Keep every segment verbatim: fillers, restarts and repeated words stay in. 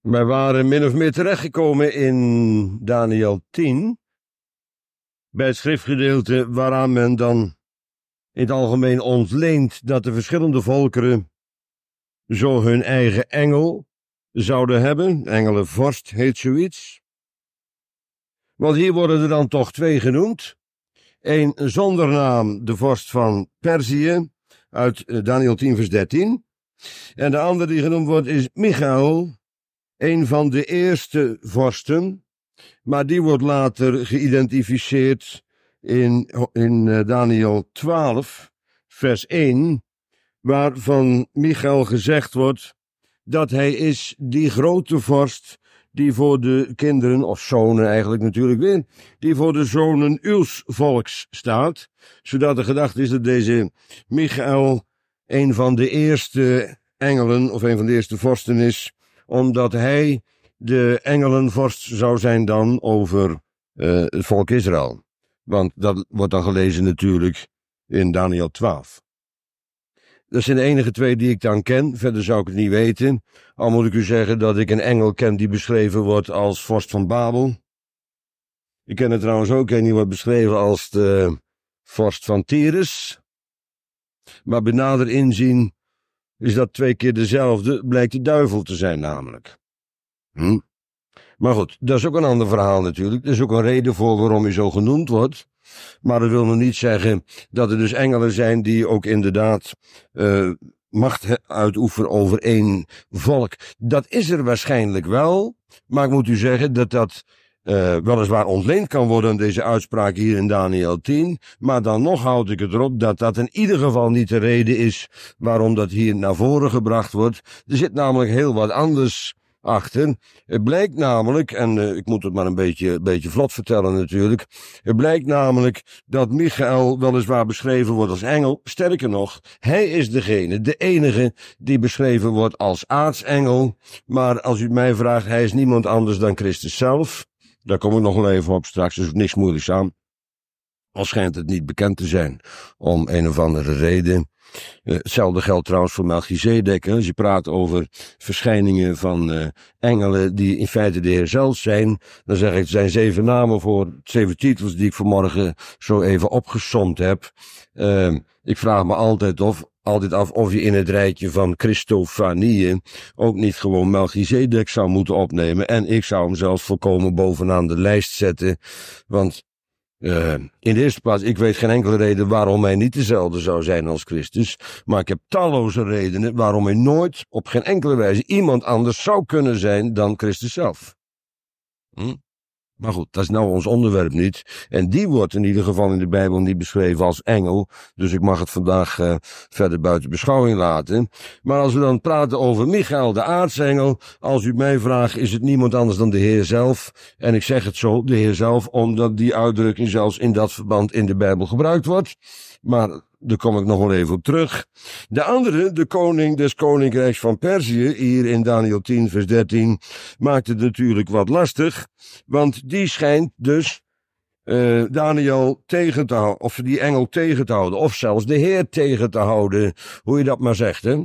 Wij waren min of meer terechtgekomen in Daniël tien, bij het schriftgedeelte waaraan men dan in het algemeen ontleent dat de verschillende volkeren zo hun eigen engel zouden hebben. Engelenvorst heet zoiets. Want hier worden er dan toch twee genoemd. Eén zonder naam, de vorst van Perzië, uit Daniël tien vers dertien. En de andere die genoemd wordt is Michael, een van de eerste vorsten, maar die wordt later geïdentificeerd in, in Daniël twaalf, vers één, waarvan Michael gezegd wordt dat hij is die grote vorst die voor de kinderen, of zonen eigenlijk natuurlijk weer, die voor de zonen uws volks staat, zodat de gedachte is dat deze Michael een van de eerste engelen, of een van de eerste vorsten is, omdat hij de engelenvorst zou zijn dan over uh, het volk Israël. Want dat wordt dan gelezen natuurlijk in Daniël twaalf. Dat zijn de enige twee die ik dan ken, verder zou ik het niet weten. Al moet ik u zeggen dat ik een engel ken die beschreven wordt als vorst van Babel. Ik ken er trouwens ook een die wordt beschreven als de vorst van Tyrus. Maar bij nader inzien is dat twee keer dezelfde, blijkt de duivel te zijn namelijk. Hm? Maar goed, dat is ook een ander verhaal natuurlijk. Er is ook een reden voor waarom hij zo genoemd wordt. Maar dat wil nog niet zeggen dat er dus engelen zijn die ook inderdaad uh, macht uitoefenen over één volk. Dat is er waarschijnlijk wel, maar ik moet u zeggen dat dat uh, weliswaar ontleend kan worden aan deze uitspraak hier in Daniël tien, maar dan nog houd ik het erop dat dat in ieder geval niet de reden is waarom dat hier naar voren gebracht wordt. Er zit namelijk heel wat anders achter. Het blijkt namelijk, en uh, ik moet het maar een beetje, beetje vlot vertellen natuurlijk, het blijkt namelijk dat Michael weliswaar beschreven wordt als engel. Sterker nog, hij is degene, de enige die beschreven wordt als aartsengel, maar als u het mij vraagt, hij is niemand anders dan Christus zelf. Daar kom ik nog wel even op straks, dus niks moeilijks aan. Al schijnt het niet bekend te zijn, om een of andere reden. Uh, hetzelfde geldt trouwens voor Melchizedek. Als je praat over verschijningen van uh, engelen die in feite de Heer zelf zijn, dan zeg ik, het zijn zeven namen voor zeven titels die ik vanmorgen zo even opgesomd heb. Uh, ik vraag me altijd, of, altijd af of je in het rijtje van Christofanieën ook niet gewoon Melchizedek zou moeten opnemen. En ik zou hem zelfs volkomen bovenaan de lijst zetten, want Uh, in de eerste plaats, ik weet geen enkele reden waarom hij niet dezelfde zou zijn als Christus, maar ik heb talloze redenen waarom hij nooit op geen enkele wijze iemand anders zou kunnen zijn dan Christus zelf. Hm? Maar goed, dat is nou ons onderwerp niet. En die wordt in ieder geval in de Bijbel niet beschreven als engel. Dus ik mag het vandaag uh, verder buiten beschouwing laten. Maar als we dan praten over Michael, de aartsengel, als u mij vraagt, is het niemand anders dan de Heer zelf. En ik zeg het zo, de Heer zelf, omdat die uitdrukking zelfs in dat verband in de Bijbel gebruikt wordt. Maar daar kom ik nog wel even op terug. De andere, de koning des koninkrijks van Perzië, hier in Daniël tien vers dertien, maakt het natuurlijk wat lastig, want die schijnt dus uh, Daniël tegen te houden, of die engel tegen te houden, of zelfs de Heer tegen te houden, hoe je dat maar zegt, hè.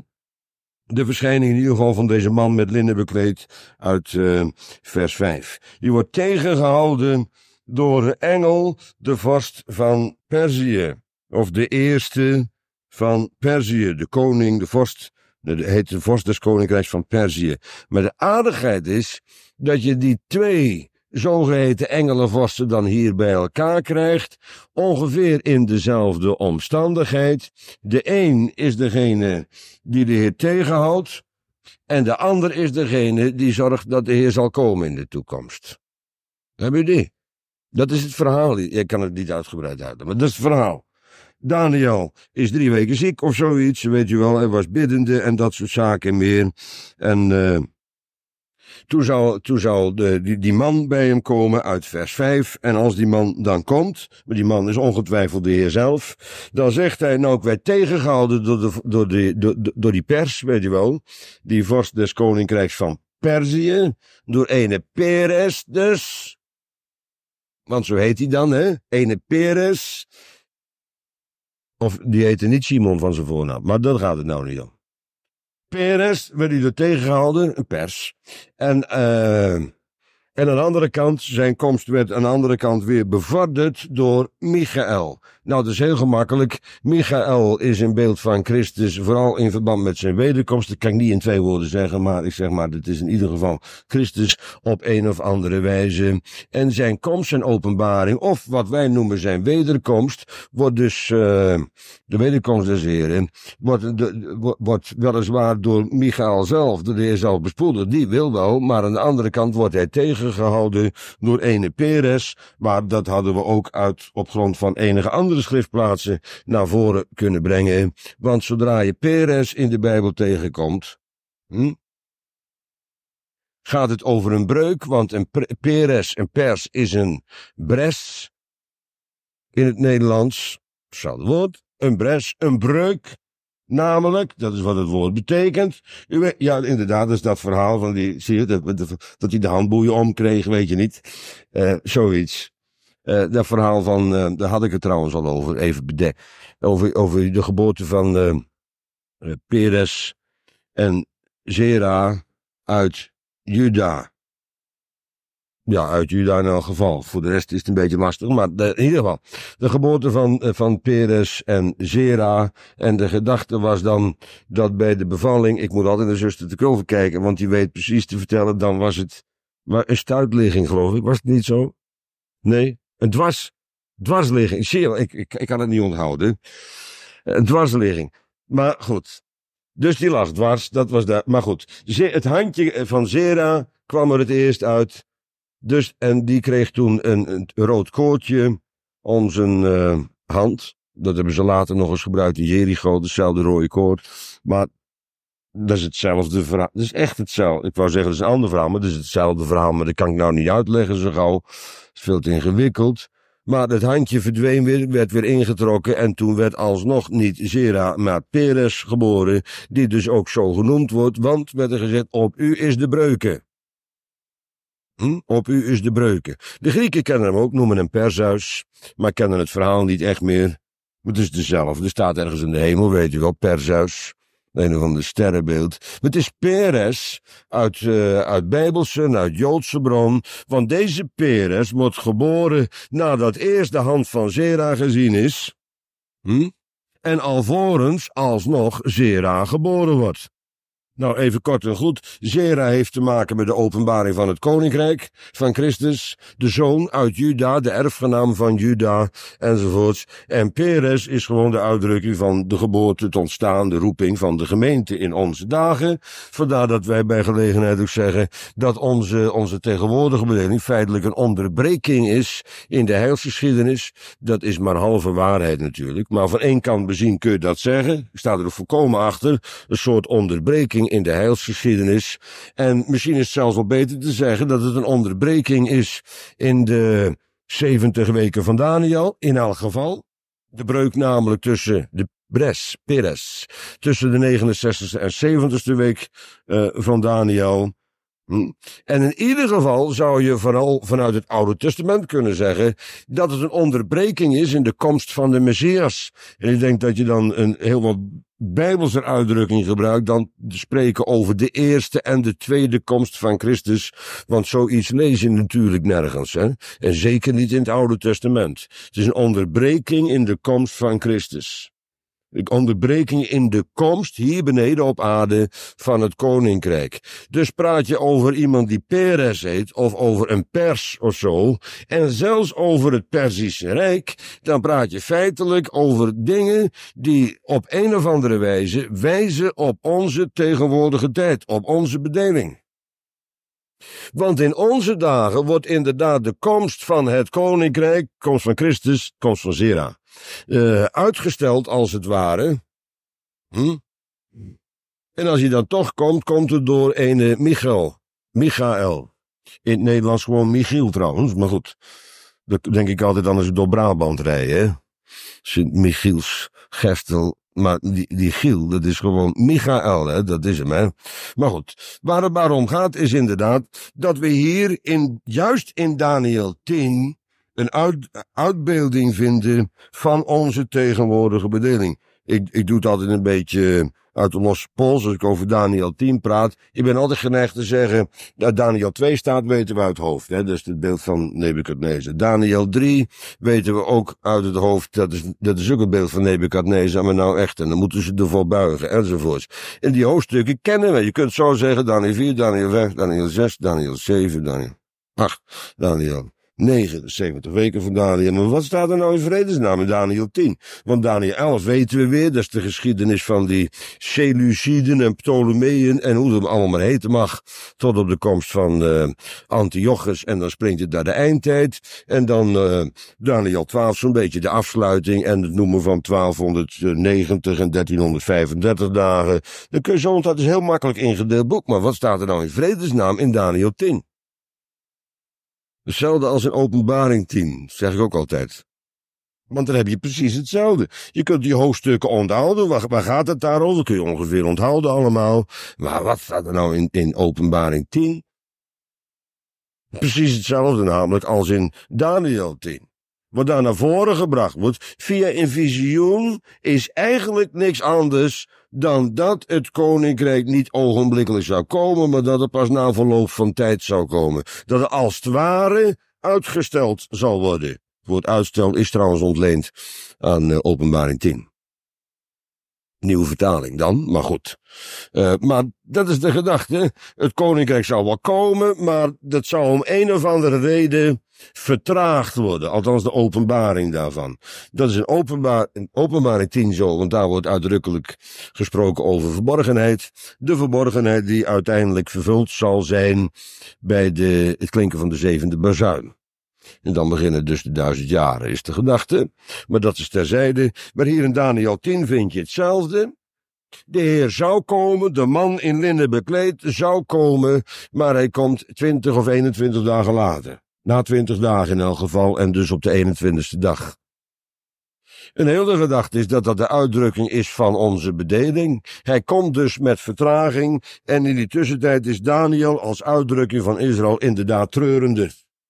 De verschijning in ieder geval van deze man met linnen bekleed uit uh, vers vijf. Die wordt tegengehouden door de engel, de vorst van Perzië. Of de eerste van Perzië, de koning, de vorst, de, heet de vorst des koninkrijks van Perzië. Maar de aardigheid is dat je die twee zogeheten engelenvorsten dan hier bij elkaar krijgt, ongeveer in dezelfde omstandigheid. De een is degene die de Heer tegenhoudt, en de ander is degene die zorgt dat de Heer zal komen in de toekomst. Heb je die? Dat is het verhaal. Ik kan het niet uitgebreid uitleggen, maar dat is het verhaal. Daniël is drie weken ziek of zoiets, weet je wel, hij was biddende en dat soort zaken meer. En uh, toen zou, toen zou de, die, die man bij hem komen uit vers vijf, en als die man dan komt, maar die man is ongetwijfeld de Heer zelf, dan zegt hij, nou ik werd tegengehouden door, de, door, de, door, door die pers, weet je wel, die vorst des koninkrijks van Perzië, door ene Peres dus, want zo heet hij dan, hè, ene Peres. Of die heette niet Simon van zijn voornaam, maar daar gaat het nou niet om. Peres werd hij er tegengehouden, een pers. En, uh, en aan de andere kant, zijn komst werd aan de andere kant weer bevorderd door Michael. Nou, dat is heel gemakkelijk. Michael is een beeld van Christus, vooral in verband met zijn wederkomst. Dat kan ik niet in twee woorden zeggen, maar ik zeg maar, dat is in ieder geval Christus op een of andere wijze. En zijn komst, zijn openbaring, of wat wij noemen zijn wederkomst, wordt dus, uh, de wederkomst des Heren, wordt, de, wordt weliswaar door Michael zelf, door de Heer zelf bespoeld. Die wil wel, maar aan de andere kant wordt hij tegengehouden door ene Peres, maar dat hadden we ook uit op grond van enige andere schriftplaatsen naar voren kunnen brengen. Want zodra je Peres in de Bijbel tegenkomt, hm, gaat het over een breuk, want een Peres, een pers is een bres in het Nederlands, hetzelfde woord, een bres, een breuk. Namelijk, dat is wat het woord betekent. U weet, ja, inderdaad, dat is dat verhaal van die, zie je, dat, dat hij de handboeien omkreeg, weet je niet. Uh, zoiets. Uh, dat verhaal van, uh, daar had ik het trouwens al over, even bedekt. Over, over de geboorte van uh, uh, Peres en Zera uit Juda. Ja, uit Juda in elk geval. Voor de rest is het een beetje lastig, maar de, in ieder geval. De geboorte van, van Peres en Zera. En de gedachte was dan dat bij de bevalling, ik moet altijd naar zuster de Kulver kijken, want die weet precies te vertellen, dan was het een stuitligging, geloof ik. Was het niet zo? Nee? Een dwars, dwarsligging. Zeer, ik, ik, ik kan het niet onthouden. Een dwarsligging. Maar goed. Dus die lag dwars, dat was daar. Maar goed. Het handje van Zera kwam er het eerst uit. Dus, en die kreeg toen een, een rood koordje om zijn uh, hand. Dat hebben ze later nog eens gebruikt in Jericho, dezelfde rode koord. Maar dat is hetzelfde verhaal. Dat is echt hetzelfde. Ik wou zeggen, dat is een ander verhaal, maar dat is hetzelfde verhaal. Maar dat kan ik nou niet uitleggen zo gauw. Het is veel te ingewikkeld. Maar het handje verdween weer, werd weer ingetrokken. En toen werd alsnog niet Zera, maar Peres geboren. Die dus ook zo genoemd wordt. Want, werd er gezegd, op u is de breuken. Hm? Op u is de breuken. De Grieken kennen hem ook, noemen hem Perseus. Maar kennen het verhaal niet echt meer. Maar het is dezelfde. Er staat ergens in de hemel, weet u wel, Perseus. Een of ander sterrenbeeld. Maar het is Peres uit, uh, uit Bijbelse en uit Joodse bron. Want deze Peres wordt geboren nadat eerst de hand van Zera gezien is. Hm? En alvorens alsnog Zera geboren wordt. Nou, even kort en goed. Zera heeft te maken met de openbaring van het koninkrijk van Christus. De zoon uit Juda, de erfgenaam van Juda, enzovoorts. En Peres is gewoon de uitdrukking van de geboorte, het ontstaan, de roeping van de gemeente in onze dagen. Vandaar dat wij bij gelegenheid ook zeggen dat onze, onze tegenwoordige bedeling feitelijk een onderbreking is in de heilsgeschiedenis. Dat is maar halve waarheid natuurlijk. Maar van één kant bezien kun je dat zeggen. Ik sta er ook volkomen achter. Een soort onderbreking in de heilsgeschiedenis. En misschien is het zelfs wel beter te zeggen dat het een onderbreking is in de zeventig weken van Daniel, in elk geval. De breuk namelijk tussen de Bres, Peres, tussen de negenenzestigste en zeventigste week uh, van Daniel. Hm. En in ieder geval zou je vooral vanuit het Oude Testament kunnen zeggen dat het een onderbreking is in de komst van de Messias. En ik denk dat je dan een heel wat bijbelse uitdrukking gebruikt dan te spreken over de eerste en de tweede komst van Christus. Want zoiets lees je natuurlijk nergens, hè? En zeker niet in het Oude Testament. Het is een onderbreking in de komst van Christus. Een onderbreking in de komst hier beneden op aarde van het koninkrijk. Dus praat je over iemand die Peres heet, of over een pers of zo, en zelfs over het Perzische Rijk, dan praat je feitelijk over dingen die op een of andere wijze wijzen op onze tegenwoordige tijd, op onze bedeling. Want in onze dagen wordt inderdaad de komst van het koninkrijk, komst van Christus, komst van Zera, uh, uitgesteld als het ware. Hm? En als hij dan toch komt, komt het door een Michael. Michael. In het Nederlands gewoon Michiel trouwens, maar goed. Dat denk ik altijd aan als ik door Brabant rijd, hè. Sint-Michiels, Gestel. Maar die, die Giel, dat is gewoon Michael, hè, dat is hem, hè. Maar goed, waar het maar om gaat is inderdaad dat we hier in, juist in Daniel tien, een uit, uitbeelding vinden van onze tegenwoordige bedeling. ik, ik doe het altijd een beetje uit de losse pols als ik over Daniel tien praat. Ik ben altijd geneigd te zeggen, dat Daniel twee staat, weten we uit het hoofd. Hè? Dat is het beeld van Nebukadnezar. Daniel drie weten we ook uit het hoofd, dat is, dat is ook het beeld van Nebukadnezar, maar nou echt. En dan moeten ze ervoor buigen, enzovoorts. En die hoofdstukken kennen we. Je kunt zo zeggen, Daniel vier, Daniel vijf, Daniel zes, Daniel zeven, Daniel acht, Daniel negen, zeventig weken van Daniel. Maar wat staat er nou in vredesnaam in Daniel tien? Want Daniel elf weten we weer, dat is de geschiedenis van die Seleuciden en Ptolemeeën en hoe het allemaal maar heten mag, tot op de komst van uh, Antiochus en dan springt het naar de eindtijd. En dan uh, Daniel twaalf, zo'n beetje de afsluiting en het noemen van twaalfhonderdnegentig en dertienhonderdvijfendertig dagen. Dan kun je zo, want dat is een heel makkelijk ingedeeld boek. Maar wat staat er nou in vredesnaam in Daniel tien? Hetzelfde als in Openbaring tien, zeg ik ook altijd. Want dan heb je precies hetzelfde. Je kunt die hoofdstukken onthouden. Waar, waar gaat het daarover? Kun je ongeveer onthouden allemaal. Maar wat staat er nou in, in Openbaring tien? Precies hetzelfde namelijk als in Daniel tien. Wat daar naar voren gebracht wordt, via een visioen, is eigenlijk niks anders dan dat het koninkrijk niet ogenblikkelijk zou komen, maar dat het pas na verloop van tijd zou komen. Dat het als het ware uitgesteld zal worden. Het woord uitstel is trouwens ontleend aan uh, Openbaring tien. Nieuwe vertaling dan, maar goed. Uh, maar dat is de gedachte. Het koninkrijk zou wel komen, maar dat zou om een of andere reden vertraagd worden. Althans de openbaring daarvan. Dat is in, openbaar, in Openbaring tien zo, want daar wordt uitdrukkelijk gesproken over verborgenheid. De verborgenheid die uiteindelijk vervuld zal zijn bij de, het klinken van de zevende bazuin. En dan beginnen dus de duizend jaren, is de gedachte. Maar dat is terzijde. Maar hier in Daniel tien vind je hetzelfde. De Heer zou komen, de man in linnen bekleed zou komen, maar hij komt twintig of eenentwintig dagen later. Na twintig dagen in elk geval, en dus op de eenentwintigste dag. Een hele gedachte is dat dat de uitdrukking is van onze bedeling. Hij komt dus met vertraging, en in die tussentijd is Daniel als uitdrukking van Israël inderdaad treurende.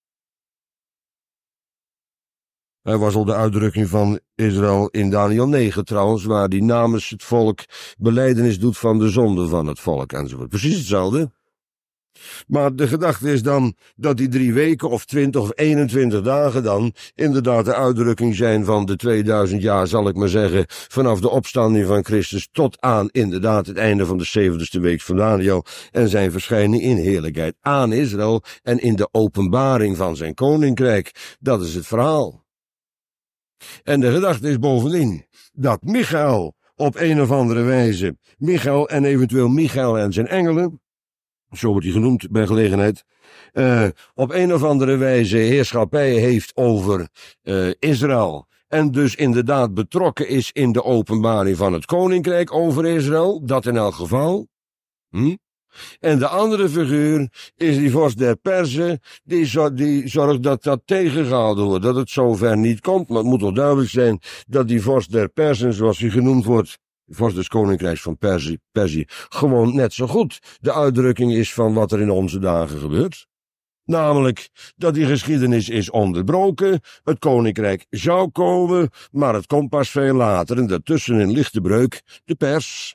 Hij was al de uitdrukking van Israël in Daniel negen trouwens, waar hij namens het volk belijdenis doet van de zonde van het volk enzovoort. Precies hetzelfde. Maar de gedachte is dan dat die drie weken of twintig of eenentwintig dagen dan inderdaad de uitdrukking zijn van de tweeduizend jaar, zal ik maar zeggen, vanaf de opstanding van Christus tot aan inderdaad het einde van de zeventigste week van Daniel en zijn verschijning in heerlijkheid aan Israël en in de openbaring van zijn koninkrijk. Dat is het verhaal. En de gedachte is bovendien dat Michael op een of andere wijze, Michael en eventueel Michael en zijn engelen, zo wordt hij genoemd bij gelegenheid, uh, op een of andere wijze heerschappij heeft over uh, Israël en dus inderdaad betrokken is in de openbaring van het koninkrijk over Israël, dat in elk geval. Hm? En de andere figuur is die vorst der Perzen, die, zo, die zorgt dat dat tegengehouden wordt, dat het zover niet komt. Maar het moet toch duidelijk zijn dat die vorst der Perzen, zoals hij genoemd wordt, vorst des koninkrijks van Perzie, Perzie, gewoon net zo goed de uitdrukking is van wat er in onze dagen gebeurt. Namelijk dat die geschiedenis is onderbroken, het koninkrijk zou komen, maar het komt pas veel later en daartussenin ligt de breuk, de pers.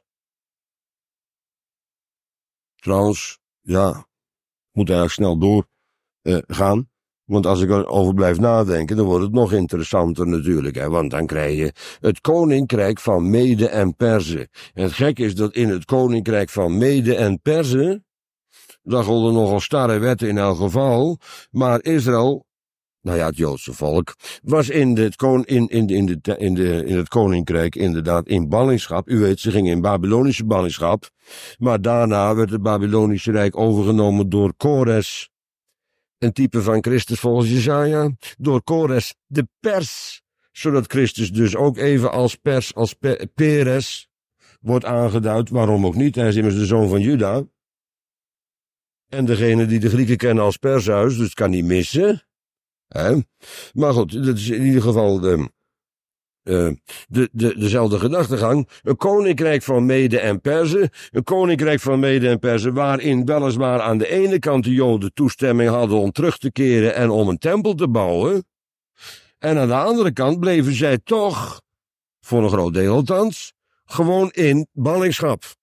Trouwens, ja, moet eigenlijk snel door uh, gaan. Want als ik erover blijf nadenken, dan wordt het nog interessanter natuurlijk. Hè? Want dan krijg je het koninkrijk van Mede en Perzen. En het gek is dat in het koninkrijk van Mede en Perzen, daar golden nogal starre wetten in elk geval, maar Israël, nou ja, het Joodse volk, was in, de, in, in, in, de, in, de, in het koninkrijk inderdaad in ballingschap. U weet, ze gingen in Babylonische ballingschap, maar daarna werd het Babylonische Rijk overgenomen door Kores, een type van Christus volgens Jesaja, door Kores de pers, zodat Christus dus ook even als pers, als pe Peres wordt aangeduid. Waarom ook niet? Hij is immers de zoon van Juda. En degene die de Grieken kennen als Perseus, dus het kan niet missen. He? Maar goed, dat is in ieder geval de, uh, de, de, dezelfde gedachtegang. Een koninkrijk van Mede en Perzen, een koninkrijk van Mede en Perzen, waarin weliswaar aan de ene kant de Joden toestemming hadden om terug te keren en om een tempel te bouwen. En aan de andere kant bleven zij toch voor een groot deel althans, gewoon in ballingschap.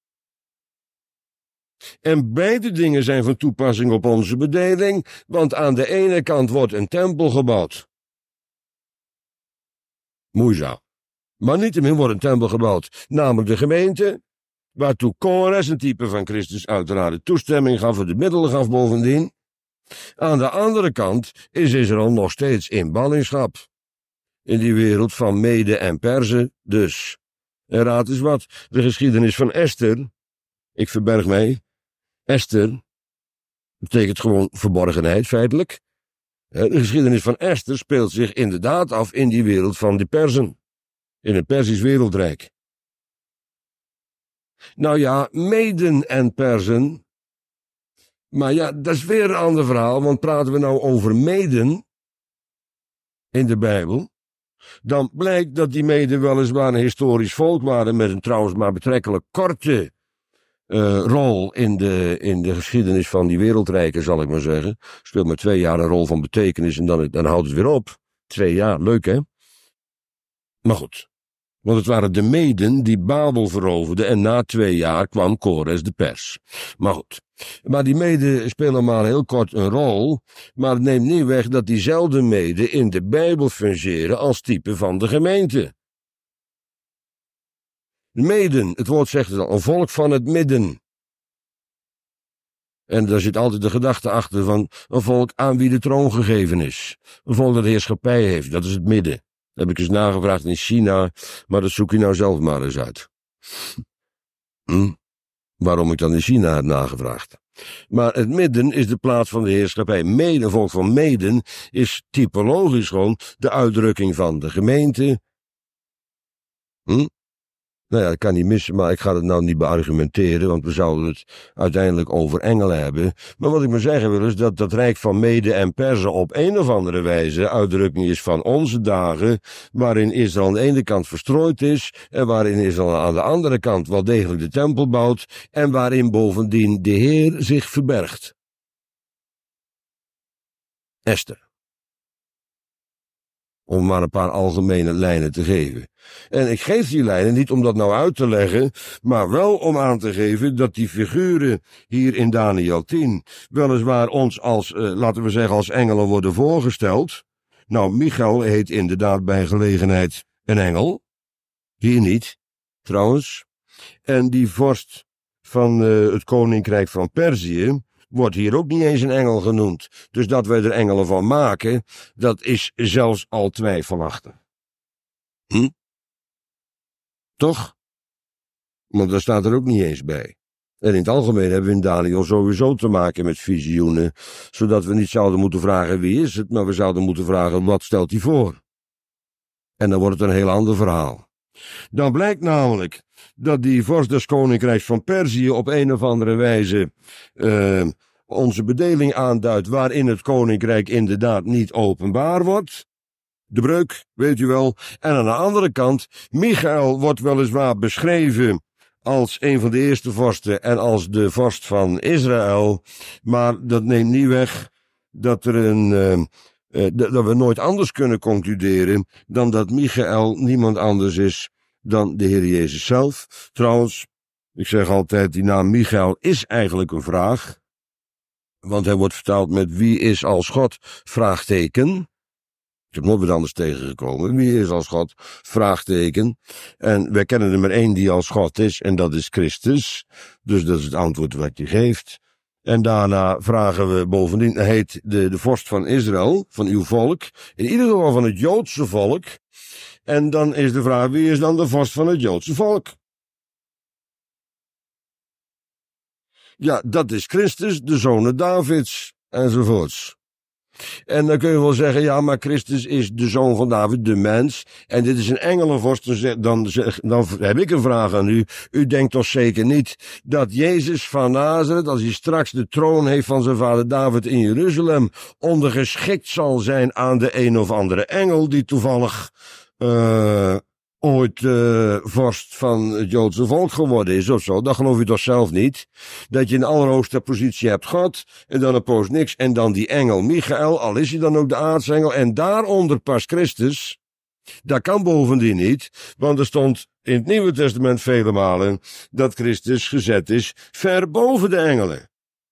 En beide dingen zijn van toepassing op onze bedeling, want aan de ene kant wordt een tempel gebouwd. Moeizaam. Maar niettemin wordt een tempel gebouwd, namelijk de gemeente, waartoe Kores, een type van Christus, uiteraard de toestemming gaf en de middelen gaf bovendien. Aan de andere kant is Israël nog steeds in ballingschap. In die wereld van Mede en Perzen dus. En raad eens wat, de geschiedenis van Esther, ik verberg mij, Esther betekent gewoon verborgenheid feitelijk. De geschiedenis van Esther speelt zich inderdaad af in die wereld van de Perzen. In het Persisch wereldrijk. Nou ja, Meden en Perzen. Maar ja, dat is weer een ander verhaal, want praten we nou over Meden in de Bijbel, dan blijkt dat die Meden weliswaar een historisch volk waren met een trouwens maar betrekkelijk korte uh, rol in de, in de geschiedenis van die wereldrijken, zal ik maar zeggen. Speelt maar twee jaar een rol van betekenis en dan, dan houdt het weer op. Twee jaar, leuk hè? Maar goed. Want het waren de Meden die Babel veroverden en na twee jaar kwam Kores de Pers. Maar goed. Maar die Meden spelen maar heel kort een rol, maar het neemt niet weg dat diezelfde Meden in de Bijbel fungeren als type van de gemeente. Meden, het woord zegt het al, een volk van het midden. En daar zit altijd de gedachte achter van een volk aan wie de troon gegeven is. Een volk dat heerschappij heeft, dat is het midden. Dat heb ik eens nagevraagd in China, maar dat zoek je nou zelf maar eens uit. Hm? Waarom ik dan in China heb nagevraagd. Maar het midden is de plaats van de heerschappij. Meden, volk van Meden, is typologisch gewoon de uitdrukking van de gemeente. Hm? Nou ja, dat kan niet missen, maar ik ga het nou niet beargumenteren, want we zouden het uiteindelijk over engelen hebben. Maar wat ik maar zeggen wil is dat dat rijk van Mede en Perzen op een of andere wijze uitdrukking is van onze dagen, waarin Israël aan de ene kant verstrooid is en waarin Israël aan de andere kant wel degelijk de tempel bouwt en waarin bovendien de Heer zich verbergt. Esther. Om maar een paar algemene lijnen te geven. En ik geef die lijnen niet om dat nou uit te leggen, maar wel om aan te geven dat die figuren hier in Daniël tien weliswaar ons als, uh, laten we zeggen, als engelen worden voorgesteld. Nou, Michael heet inderdaad bij gelegenheid een engel. Hier niet, trouwens. En die vorst van uh, het koninkrijk van Perzië wordt hier ook niet eens een engel genoemd. Dus dat wij er engelen van maken, dat is zelfs al twijfelachtig. Hm? Toch? Want daar staat er ook niet eens bij. En in het algemeen hebben we in Daniël sowieso te maken met visioenen, zodat we niet zouden moeten vragen wie is het, maar we zouden moeten vragen wat stelt hij voor. En dan wordt het een heel ander verhaal. Dan blijkt namelijk dat die vorst des koninkrijks van Perzië op een of andere wijze uh, onze bedeling aanduidt waarin het koninkrijk inderdaad niet openbaar wordt. De breuk, weet u wel. En aan de andere kant, Michael wordt weliswaar beschreven als een van de eerste vorsten en als de vorst van Israël, maar dat neemt niet weg dat er een uh, Uh, dat we nooit anders kunnen concluderen dan dat Michael niemand anders is dan de Heer Jezus zelf. Trouwens, ik zeg altijd, die naam Michael is eigenlijk een vraag, want hij wordt vertaald met wie is als God, vraagteken. Ik heb nooit wat anders tegengekomen. Wie is als God, vraagteken. En wij kennen er maar één die als God is, en dat is Christus. Dus dat is het antwoord wat je geeft. En daarna vragen we bovendien, heet de, de vorst van Israël, van uw volk, in ieder geval van het Joodse volk. En dan is de vraag, wie is dan de vorst van het Joodse volk? Ja, dat is Christus, de zoon Davids, enzovoorts. En dan kun je wel zeggen, ja, maar Christus is de zoon van David, de mens. En dit is een engelenvorst. Dan, zeg, dan heb ik een vraag aan u. U denkt toch zeker niet dat Jezus van Nazareth, als hij straks de troon heeft van zijn vader David in Jeruzalem, ondergeschikt zal zijn aan de een of andere engel die toevallig uh, ooit uh, vorst van het Joodse volk geworden is of zo. Dat geloof je toch zelf niet? Dat je in de allerhoogste positie hebt God, en dan een poos niks, en dan die engel Michael, al is hij dan ook de aartsengel, en daaronder pas Christus. Dat kan bovendien niet, want er stond in het Nieuwe Testament vele malen dat Christus gezet is ver boven de engelen.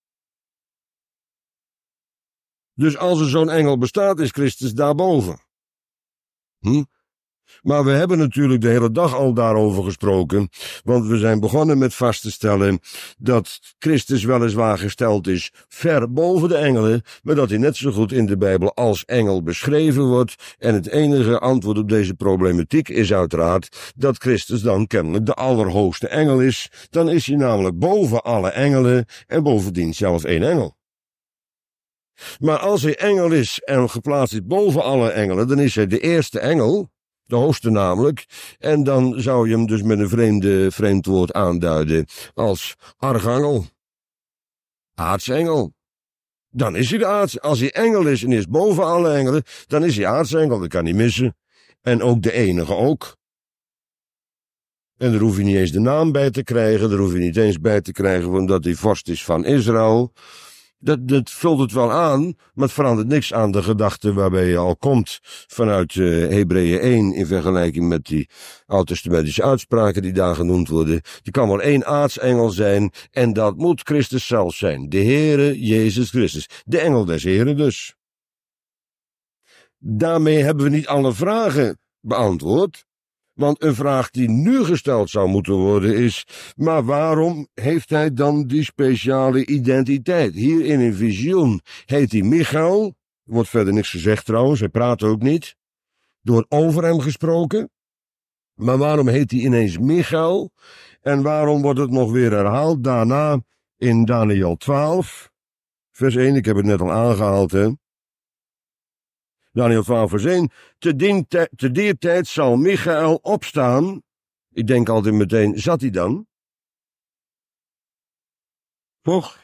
Dus als er zo'n engel bestaat, is Christus daarboven. Hm? Maar we hebben natuurlijk de hele dag al daarover gesproken, want we zijn begonnen met vast te stellen dat Christus weliswaar gesteld is ver boven de engelen, maar dat hij net zo goed in de Bijbel als engel beschreven wordt. En het enige antwoord op deze problematiek is uiteraard dat Christus dan kennelijk de allerhoogste engel is. Dan is hij namelijk boven alle engelen en bovendien zelf één engel. Maar als hij engel is en geplaatst is boven alle engelen, dan is hij de eerste engel, de hoogste namelijk, en dan zou je hem dus met een vreemde, vreemd woord aanduiden als archangel, aartsengel. Dan is hij de aarts. Als hij engel is en is boven alle engelen, dan is hij aartsengel, dat kan niet missen. En ook de enige ook. En daar hoef je niet eens de naam bij te krijgen, daar hoef je niet eens bij te krijgen omdat hij vorst is van Israël. Dat, dat vult het wel aan, maar het verandert niks aan de gedachte waarbij je al komt vanuit uh, Hebreeën één in vergelijking met die oud-testamentische uitspraken die daar genoemd worden. Er kan maar één aartsengel zijn en dat moet Christus zelf zijn. De Heere Jezus Christus. De engel des Heren dus. Daarmee hebben we niet alle vragen beantwoord. Want een vraag die nu gesteld zou moeten worden is, maar waarom heeft hij dan die speciale identiteit? Hier in een visioen heet hij Michael, er wordt verder niks gezegd trouwens, hij praat ook niet, er wordt over hem gesproken. Maar waarom heet hij ineens Michael? En waarom wordt het nog weer herhaald daarna in Daniel twaalf, vers één, ik heb het net al aangehaald hè. Daniel twaalf vers één, te, dien te, te dier tijd zal Michael opstaan. Ik denk altijd meteen, zat hij dan? Toch?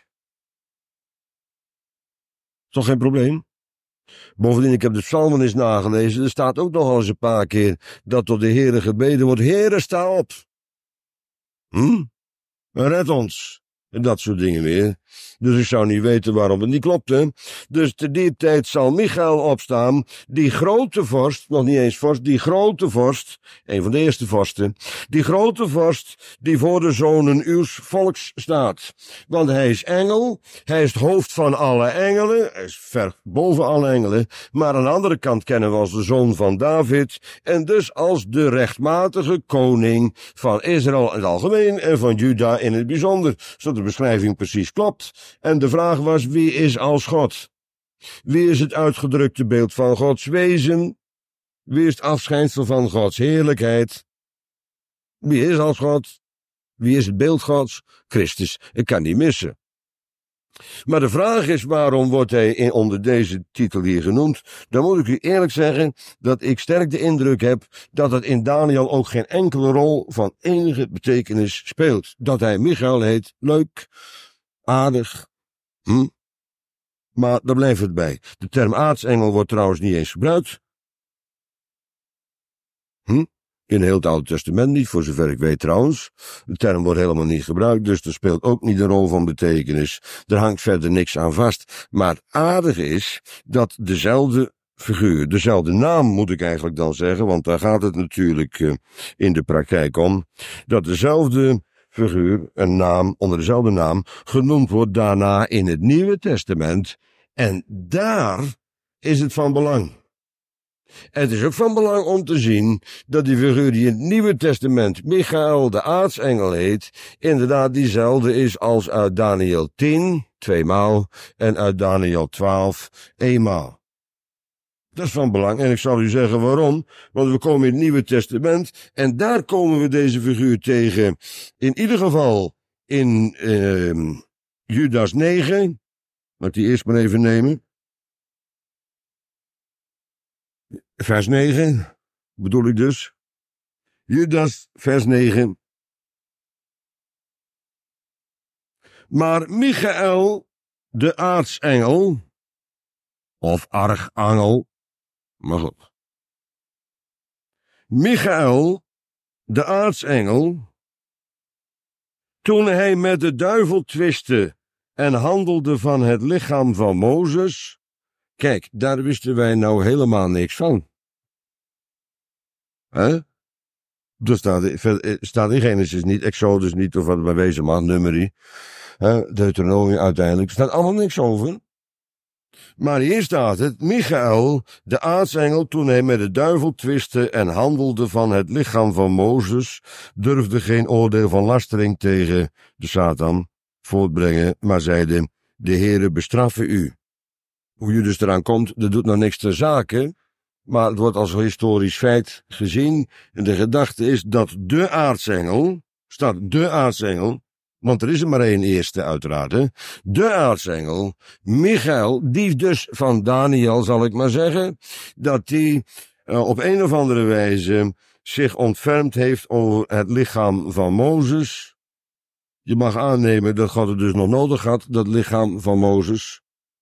Toch geen probleem? Bovendien, ik heb de psalmen eens nagelezen, er staat ook nog eens een paar keer dat tot de Heere gebeden wordt, Heere, sta op. Hm? Red ons. En dat soort dingen weer. Dus ik zou niet weten waarom het niet klopte. Dus te die tijd zal Michael opstaan, die grote vorst, nog niet eens vorst, die grote vorst, een van de eerste vorsten, die grote vorst die voor de zonen uws volks staat. Want hij is engel, hij is het hoofd van alle engelen, hij is ver boven alle engelen, maar aan de andere kant kennen we als de zoon van David, en dus als de rechtmatige koning van Israël in het algemeen en van Juda in het bijzonder, zodat de beschrijving precies klopt. En de vraag was, wie is als God? Wie is het uitgedrukte beeld van Gods wezen? Wie is het afschijnsel van Gods heerlijkheid? Wie is als God? Wie is het beeld Gods? Christus. Ik kan niet missen. Maar de vraag is, waarom wordt hij in, onder deze titel hier genoemd? Dan moet ik u eerlijk zeggen dat ik sterk de indruk heb dat het in Daniel ook geen enkele rol van enige betekenis speelt. Dat hij Michael heet, leuk, aardig, hm? Maar daar blijft het bij. De term aartsengel wordt trouwens niet eens gebruikt. Hm? In heel het Oude Testament niet, voor zover ik weet trouwens. De term wordt helemaal niet gebruikt, dus er speelt ook niet een rol van betekenis. Er hangt verder niks aan vast. Maar het aardige is dat dezelfde figuur, dezelfde naam moet ik eigenlijk dan zeggen, want daar gaat het natuurlijk uh, in de praktijk om, dat dezelfde figuur, een naam, onder dezelfde naam, genoemd wordt daarna in het Nieuwe Testament. En daar is het van belang. Het is ook van belang om te zien dat die figuur die in het Nieuwe Testament Michael de aartsengel heet, inderdaad diezelfde is als uit Daniel tien, tweemaal, en uit Daniel twaalf, eenmaal. Dat is van belang en ik zal u zeggen waarom, want we komen in het Nieuwe Testament en daar komen we deze figuur tegen, in ieder geval in uh, Judas negen, laat die eerst maar even nemen. Vers negen, bedoel ik dus. Judas, vers negen. Maar Michael, de aartsengel, of archangel, maar goed. Michael, de aartsengel, toen hij met de duivel twistte en handelde van het lichaam van Mozes, kijk, daar wisten wij nou helemaal niks van. Hè? Er staat, staat in Genesis niet, Exodus niet, of wat het maar wezen mag, Numeri. Hè? Deuteronomium uiteindelijk. Er staat allemaal niks over. Maar hier staat het, Michael, de aartsengel, toen hij met de duivel twistte en handelde van het lichaam van Mozes, durfde geen oordeel van lastering tegen de Satan voortbrengen, maar zeide, de Heere bestraffe u. Hoe je dus eraan komt, dat doet nou niks ter zake, maar het wordt als historisch feit gezien. En de gedachte is dat de aartsengel, staat de aartsengel, want er is er maar één eerste uiteraard, hè? De aartsengel, Michael, die dus van Daniel, zal ik maar zeggen, dat die uh, op een of andere wijze zich ontfermd heeft over het lichaam van Mozes. Je mag aannemen dat God het dus nog nodig had, dat lichaam van Mozes.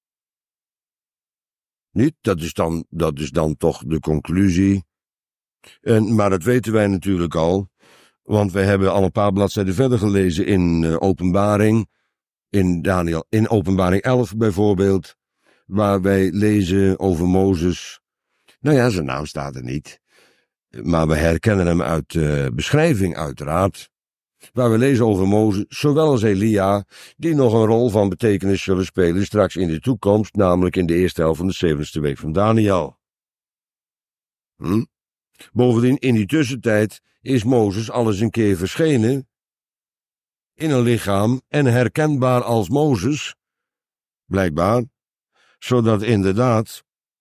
Niet? Dat is dan, dat is dan toch de conclusie. En, maar dat weten wij natuurlijk al. Want wij hebben al een paar bladzijden verder gelezen in uh, Openbaring. In Daniel, in Openbaring elf bijvoorbeeld. Waar wij lezen over Mozes. Nou ja, zijn naam staat er niet. Maar we herkennen hem uit de uh, beschrijving uiteraard. Waar we lezen over Mozes, zowel als Elia, die nog een rol van betekenis zullen spelen straks in de toekomst, namelijk in de eerste helft van de zeventiende week van Daniel. Hm? Bovendien, in die tussentijd is Mozes al eens een keer verschenen in een lichaam en herkenbaar als Mozes, blijkbaar, zodat inderdaad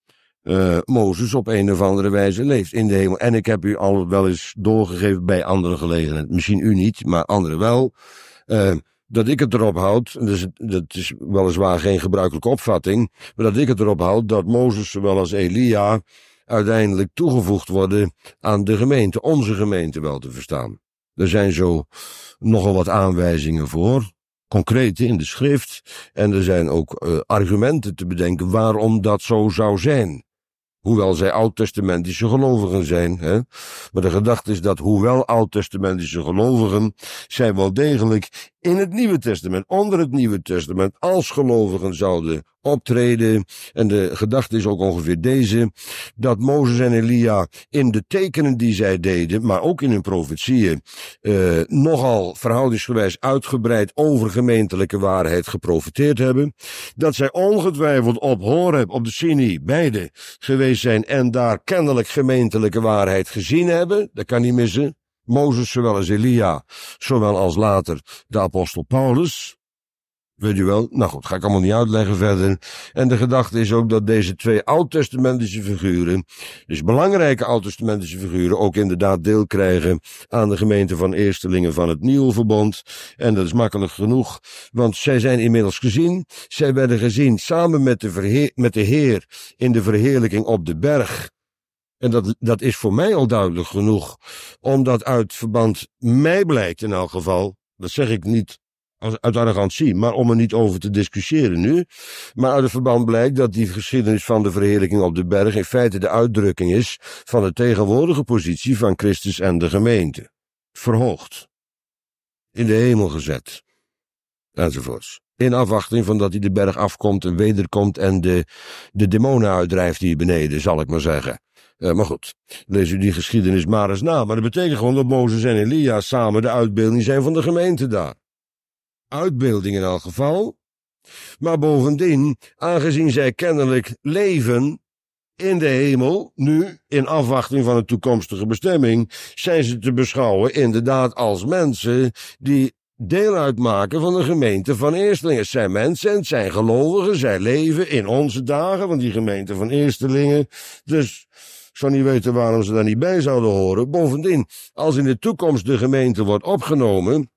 uh, Mozes op een of andere wijze leeft in de hemel. En ik heb u al wel eens doorgegeven bij andere gelegenheden, misschien u niet, maar anderen wel, uh, dat ik het erop houd, dus dat is weliswaar geen gebruikelijke opvatting, maar dat ik het erop houd dat Mozes zowel als Elia uiteindelijk toegevoegd worden aan de gemeente, onze gemeente wel te verstaan. Er zijn zo nogal wat aanwijzingen voor, concrete in de schrift, en er zijn ook uh, argumenten te bedenken waarom dat zo zou zijn. Hoewel zij oud-testamentische gelovigen zijn, hè? Maar de gedachte is dat hoewel oud-testamentische gelovigen, zij wel degelijk in het Nieuwe Testament, onder het Nieuwe Testament, als gelovigen zouden optreden. En de gedachte is ook ongeveer deze, dat Mozes en Elia in de tekenen die zij deden, maar ook in hun profetieën, uh, nogal verhoudingsgewijs uitgebreid over gemeentelijke waarheid geprofeteerd hebben. Dat zij ongetwijfeld op Horeb, op de Sinai, beide geweest zijn en daar kennelijk gemeentelijke waarheid gezien hebben. Dat kan niet missen. Mozes zowel als Elia, zowel als later de apostel Paulus. Weet u wel? Nou goed, ga ik allemaal niet uitleggen verder. En de gedachte is ook dat deze twee oud-testamentische figuren, dus belangrijke oud-testamentische figuren, ook inderdaad deel krijgen aan de gemeente van eerstelingen van het Nieuwe Verbond. En dat is makkelijk genoeg, want zij zijn inmiddels gezien. Zij werden gezien samen met de, verheer, met de Heer in de verheerlijking op de berg. En dat, dat is voor mij al duidelijk genoeg, omdat uit verband mij blijkt in elk geval, dat zeg ik niet als uit arrogantie, maar om er niet over te discussiëren nu, maar uit het verband blijkt dat die geschiedenis van de verheerlijking op de berg in feite de uitdrukking is van de tegenwoordige positie van Christus en de gemeente. Verhoogd. In de hemel gezet. Enzovoorts. In afwachting van dat hij de berg afkomt en wederkomt en de, de demonen uitdrijft hier beneden, zal ik maar zeggen. Uh, maar goed, lees u die geschiedenis maar eens na. Maar dat betekent gewoon dat Mozes en Elia samen de uitbeelding zijn van de gemeente daar. Uitbeelding in elk geval. Maar bovendien, aangezien zij kennelijk leven in de hemel, nu in afwachting van een toekomstige bestemming, zijn ze te beschouwen inderdaad als mensen die deel uitmaken van de gemeente van eerstelingen. Het zijn mensen en het zijn gelovigen, zij leven in onze dagen van die gemeente van eerstelingen. Dus ik zou niet weten waarom ze daar niet bij zouden horen. Bovendien, als in de toekomst de gemeente wordt opgenomen,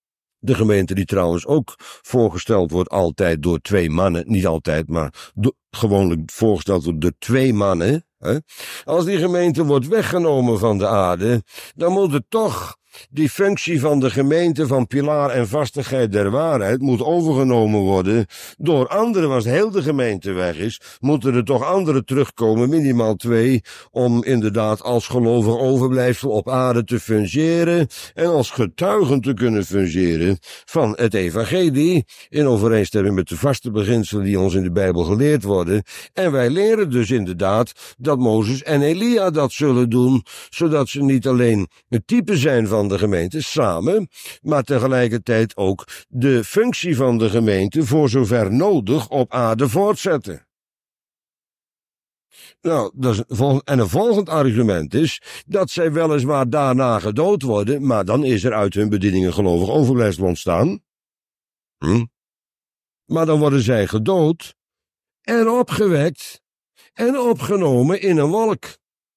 de gemeente die trouwens ook voorgesteld wordt altijd door twee mannen, niet altijd, maar do- gewoonlijk voorgesteld wordt door twee mannen. Hè? Als die gemeente wordt weggenomen van de aarde, dan moet het toch die functie van de gemeente van pilaar en vastigheid der waarheid moet overgenomen worden door anderen. Als heel de gemeente weg is, moeten er toch anderen terugkomen, minimaal twee, om inderdaad als gelovig overblijfsel op aarde te fungeren en als getuigen te kunnen fungeren van het evangelie, in overeenstemming met de vaste beginselen die ons in de Bijbel geleerd worden. En wij leren dus inderdaad dat Mozes en Elia dat zullen doen, zodat ze niet alleen het type zijn van de gemeente samen, maar tegelijkertijd ook de functie van de gemeente voor zover nodig op aarde voortzetten. Nou, dat is een volgend, en een volgend argument is dat zij weliswaar daarna gedood worden, maar dan is er uit hun bediening een gelovig overblijfsel ontstaan. Hm? Maar dan worden zij gedood en opgewekt en opgenomen in een wolk.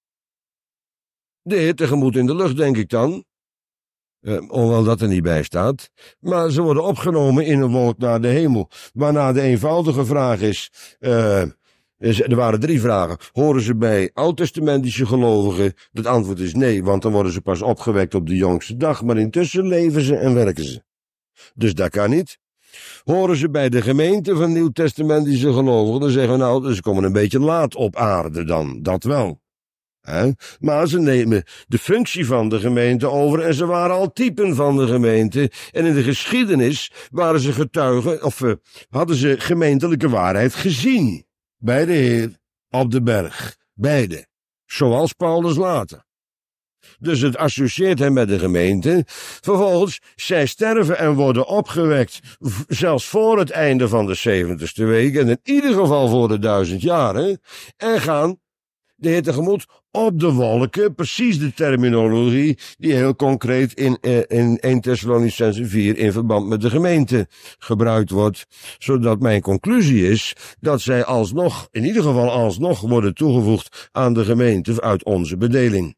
De Heer tegemoet in de lucht, denk ik dan. Uh, hoewel dat er niet bij staat. Maar ze worden opgenomen in een wolk naar de hemel. Waarna de eenvoudige vraag is, uh, is... Er waren drie vragen. Horen ze bij oud-testamentische gelovigen? Het antwoord is nee, want dan worden ze pas opgewekt op de jongste dag. Maar intussen leven ze en werken ze. Dus dat kan niet. Horen ze bij de gemeente van nieuw-testamentische gelovigen? Dan zeggen we nou, ze komen een beetje laat op aarde dan. Dat wel. He? Maar ze nemen de functie van de gemeente over en ze waren al typen van de gemeente. En in de geschiedenis waren ze getuigen, of uh, hadden ze gemeentelijke waarheid gezien. Bij de Heer op de berg. Beide. Zoals Paulus later. Dus het associeert hem met de gemeente. Vervolgens, zij sterven en worden opgewekt, zelfs voor het einde van de zeventigste week, en in ieder geval voor de duizend jaren, en gaan de Heer tegemoet op de wolken, precies de terminologie die heel concreet in, in Eerste Thessalonicenzen vier in verband met de gemeente gebruikt wordt, zodat mijn conclusie is dat zij alsnog, in ieder geval alsnog, worden toegevoegd aan de gemeente uit onze bedeling.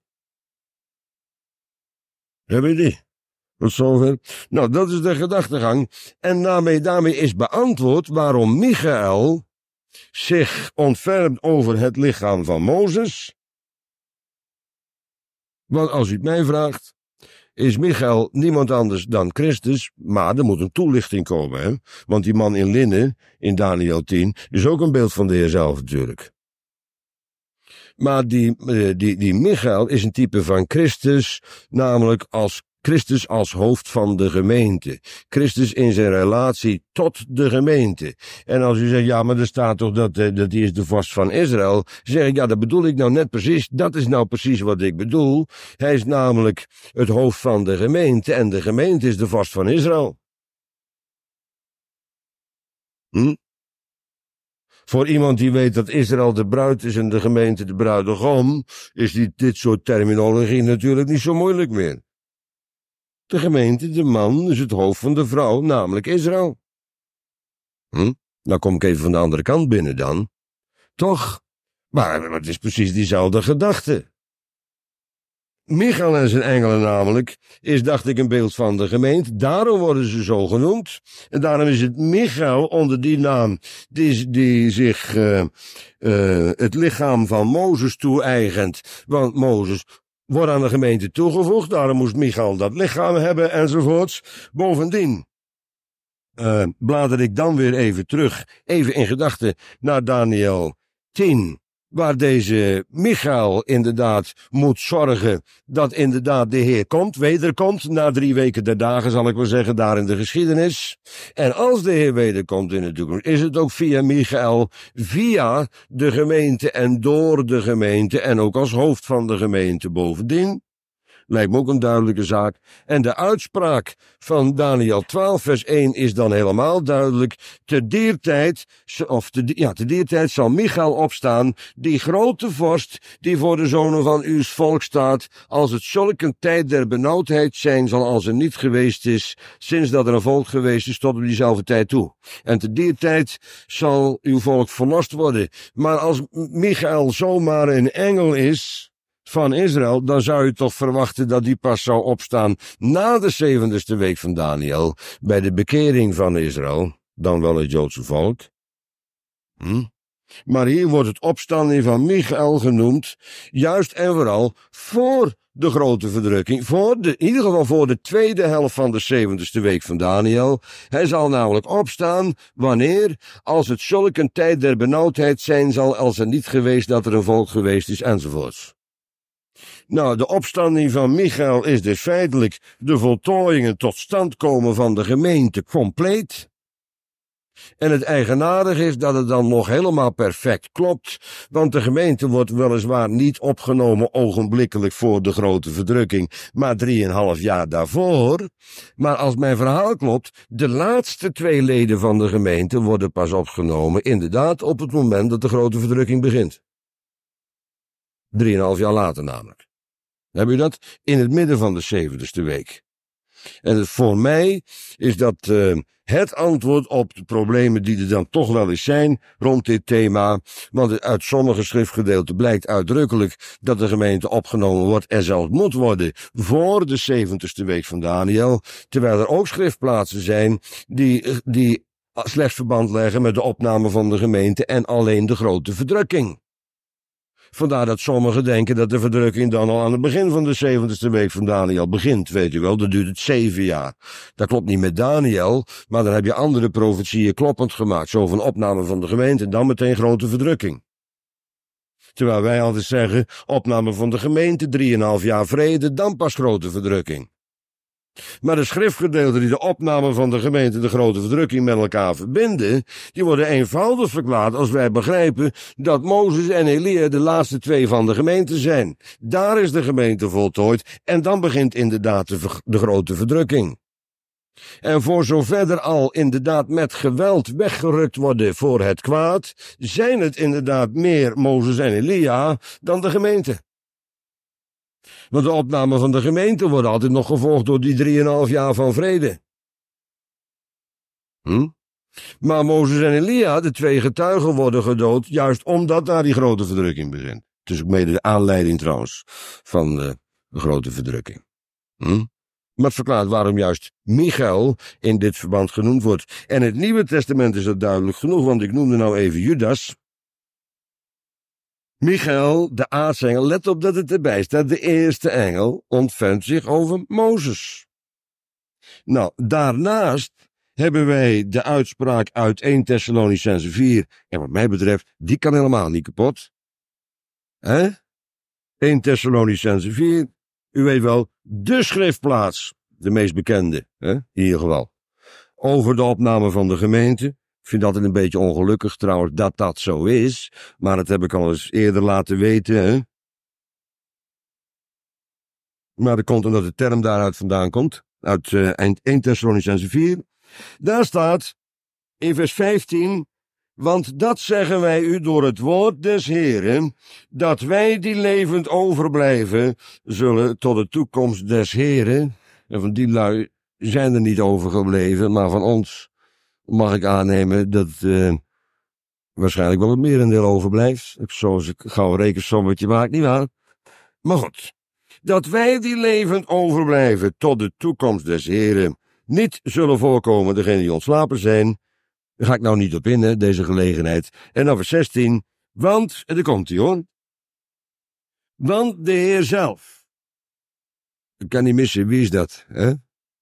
Heb je die? Tot zover. Nou, dat is de gedachtegang. En daarmee, daarmee is beantwoord waarom Michael zich ontfermt over het lichaam van Mozes. Want als u het mij vraagt, is Michael niemand anders dan Christus, maar er moet een toelichting komen, hè? Want die man in linnen, in Daniel tien, is ook een beeld van de Heer zelf natuurlijk. Maar die, die, die Michael is een type van Christus, namelijk als Christus als hoofd van de gemeente. Christus in zijn relatie tot de gemeente. En als u zegt, ja, maar er staat toch dat, dat hij is de vorst van Israël, zeg ik, ja, dat bedoel ik nou net precies. Dat is nou precies wat ik bedoel. Hij is namelijk het hoofd van de gemeente en de gemeente is de vorst van Israël. Hm? Voor iemand die weet dat Israël de bruid is en de gemeente de bruidegom, is die, dit soort terminologie natuurlijk niet zo moeilijk meer. De gemeente, de man, is het hoofd van de vrouw, namelijk Israël. Hm? Nou kom ik even van de andere kant binnen dan. Toch? Maar het is precies diezelfde gedachte. Michael en zijn engelen namelijk, is dacht ik een beeld van de gemeente, daarom worden ze zo genoemd. En daarom is het Michael onder die naam, die, die zich uh, uh, het lichaam van Mozes toe-eigent. Want Mozes wordt aan de gemeente toegevoegd, daarom moest Michael dat lichaam hebben enzovoorts. Bovendien uh, blader ik dan weer even terug, even in gedachten naar Daniel tien. Waar deze Michael inderdaad moet zorgen dat inderdaad de Heer komt, wederkomt, na drie weken der dagen zal ik wel zeggen, daar in de geschiedenis. En als de Heer wederkomt in de toekomst, is het ook via Michael, via de gemeente en door de gemeente en ook als hoofd van de gemeente bovendien. Lijkt me ook een duidelijke zaak. En de uitspraak van Daniel twaalf vers één is dan helemaal duidelijk. Te diertijd, of te, ja, te diertijd zal Michael opstaan, die grote vorst, die voor de zonen van uw volk staat, als het zulk een tijd der benauwdheid zijn zal als er niet geweest is, sinds dat er een volk geweest is tot op diezelfde tijd toe. En te diertijd zal uw volk verlost worden. Maar als Michael zomaar een engel is van Israël, dan zou je toch verwachten dat die pas zou opstaan na de zeventigste week van Daniel, bij de bekering van Israël, dan wel het Joodse volk. Hm? Maar hier wordt het opstanding van Michael genoemd, juist en vooral voor de grote verdrukking, voor de, in ieder geval voor de tweede helft van de zeventigste week van Daniel. Hij zal namelijk opstaan, wanneer? Als het zulk een tijd der benauwdheid zijn zal, als er niet geweest dat er een volk geweest is, enzovoorts. Nou, de opstanding van Michael is dus feitelijk de voltooiing en tot stand komen van de gemeente compleet. En het eigenaardige is dat het dan nog helemaal perfect klopt, want de gemeente wordt weliswaar niet opgenomen ogenblikkelijk voor de grote verdrukking, maar drieënhalf jaar daarvoor. Maar als mijn verhaal klopt, de laatste twee leden van de gemeente worden pas opgenomen, inderdaad op het moment dat de grote verdrukking begint. Drieënhalf jaar later namelijk. Heb je dat? In het midden van de zeventigste week. En het, voor mij is dat uh, het antwoord op de problemen die er dan toch wel eens zijn rond dit thema. Want uit sommige schriftgedeelten blijkt uitdrukkelijk dat de gemeente opgenomen wordt en zelfs moet worden voor de zeventigste week van Daniel. Terwijl er ook schriftplaatsen zijn die, die slechts verband leggen met de opname van de gemeente en alleen de grote verdrukking. Vandaar dat sommigen denken dat de verdrukking dan al aan het begin van de zeventigste week van Daniel begint, weet u wel, dan duurt het zeven jaar. Dat klopt niet met Daniel, maar dan heb je andere profetieën kloppend gemaakt, zo van opname van de gemeente en dan meteen grote verdrukking. Terwijl wij altijd zeggen, opname van de gemeente, drieënhalf jaar vrede, dan pas grote verdrukking. Maar de schriftgedeelten die de opname van de gemeente de grote verdrukking met elkaar verbinden, die worden eenvoudig verklaard als wij begrijpen dat Mozes en Elia de laatste twee van de gemeente zijn. Daar is de gemeente voltooid en dan begint inderdaad de, de grote verdrukking. En voor zover er al inderdaad met geweld weggerukt worden voor het kwaad, zijn het inderdaad meer Mozes en Elia dan de gemeente. Want de opname van de gemeente wordt altijd nog gevolgd door die drieënhalf jaar van vrede. Hm? Maar Mozes en Elia, de twee getuigen, worden gedood, juist omdat daar die grote verdrukking begint. Het is ook mede de aanleiding trouwens van de grote verdrukking. Hm? Maar het verklaart waarom juist Michael in dit verband genoemd wordt. En het Nieuwe Testament is dat duidelijk genoeg, want ik noemde nou even Judas. Michael, de aartsengel, let op dat het erbij staat, de eerste engel ontfermt zich over Mozes. Nou, daarnaast hebben wij de uitspraak uit eerste Thessalonicenzen vier, en wat mij betreft, die kan helemaal niet kapot. Hè? eerste Thessalonicenzen vier, u weet wel, de schriftplaats, de meest bekende, hè? In ieder geval, over de opname van de gemeente. Ik vind dat een beetje ongelukkig trouwens dat dat zo is, maar dat heb ik al eens eerder laten weten, hè. Maar dat komt omdat de term daaruit vandaan komt, uit uh, eerste Thessalonicenzen vier. Daar staat in vers vijftien, want dat zeggen wij u door het woord des Heren, dat wij die levend overblijven, zullen tot de toekomst des Heren, en van die lui zijn er niet overgebleven, maar van ons mag ik aannemen dat uh, waarschijnlijk wel het merendeel overblijft. Zoals ik gauw een rekensommetje maak, nietwaar? Maar goed, dat wij die levend overblijven tot de toekomst des Heren niet zullen voorkomen degenen die ontslapen zijn. Daar ga ik nou niet op in, hè, deze gelegenheid. En dan vers zestien, want, en daar komt hij hoor, want de Heer zelf. Ik kan niet missen, wie is dat, hè?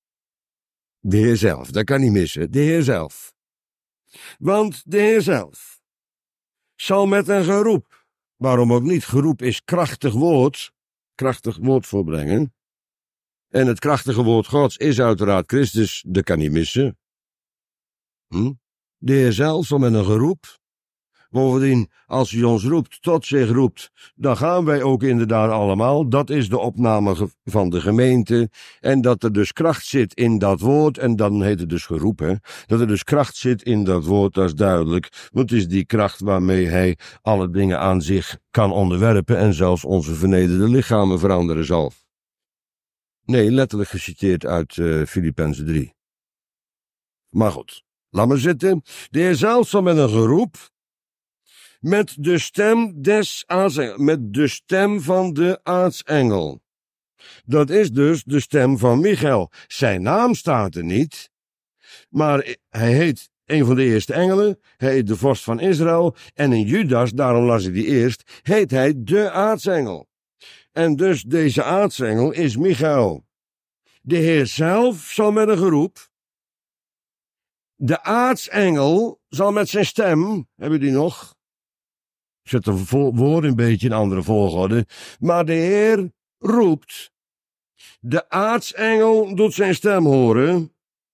De Heer zelf, dat kan niet missen, de Heer zelf. Want de Heer zelf zal met een geroep, waarom ook niet, geroep is krachtig woord, krachtig woord voorbrengen. En het krachtige woord Gods is uiteraard Christus, dat kan niet missen. Hm? De Heer zelf zal met een geroep. Bovendien, als hij ons roept, tot zich roept, dan gaan wij ook inderdaad allemaal. Dat is de opname van de gemeente. En dat er dus kracht zit in dat woord, en dan heet het dus geroepen. Dat er dus kracht zit in dat woord, dat is duidelijk. Want het is die kracht waarmee hij alle dingen aan zich kan onderwerpen en zelfs onze vernederde lichamen veranderen zal. Nee, letterlijk geciteerd uit uh, Filippenzen drie. Maar goed, laat maar zitten. De Heer zelf zal met een geroep, met de stem des aartsengels, met de stem van de aartsengel. Dat is dus de stem van Michael. Zijn naam staat er niet, maar hij heet een van de eerste engelen, hij heet de vorst van Israël, en in Judas, daarom las ik die eerst, heet hij de aartsengel. En dus deze aartsengel is Michael. De Heer zelf zal met een geroep. De aartsengel zal met zijn stem, hebben die nog? Ik zet de woord een beetje in andere volgorde. Maar de Heer roept. De aartsengel doet zijn stem horen.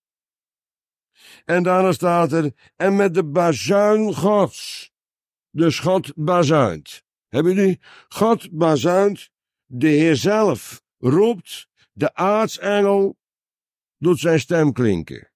En daarna staat er, en met de bazuin Gods. Dus God bazuint. Hebben jullie? God bazuint, de Heer zelf roept, de aartsengel doet zijn stem klinken.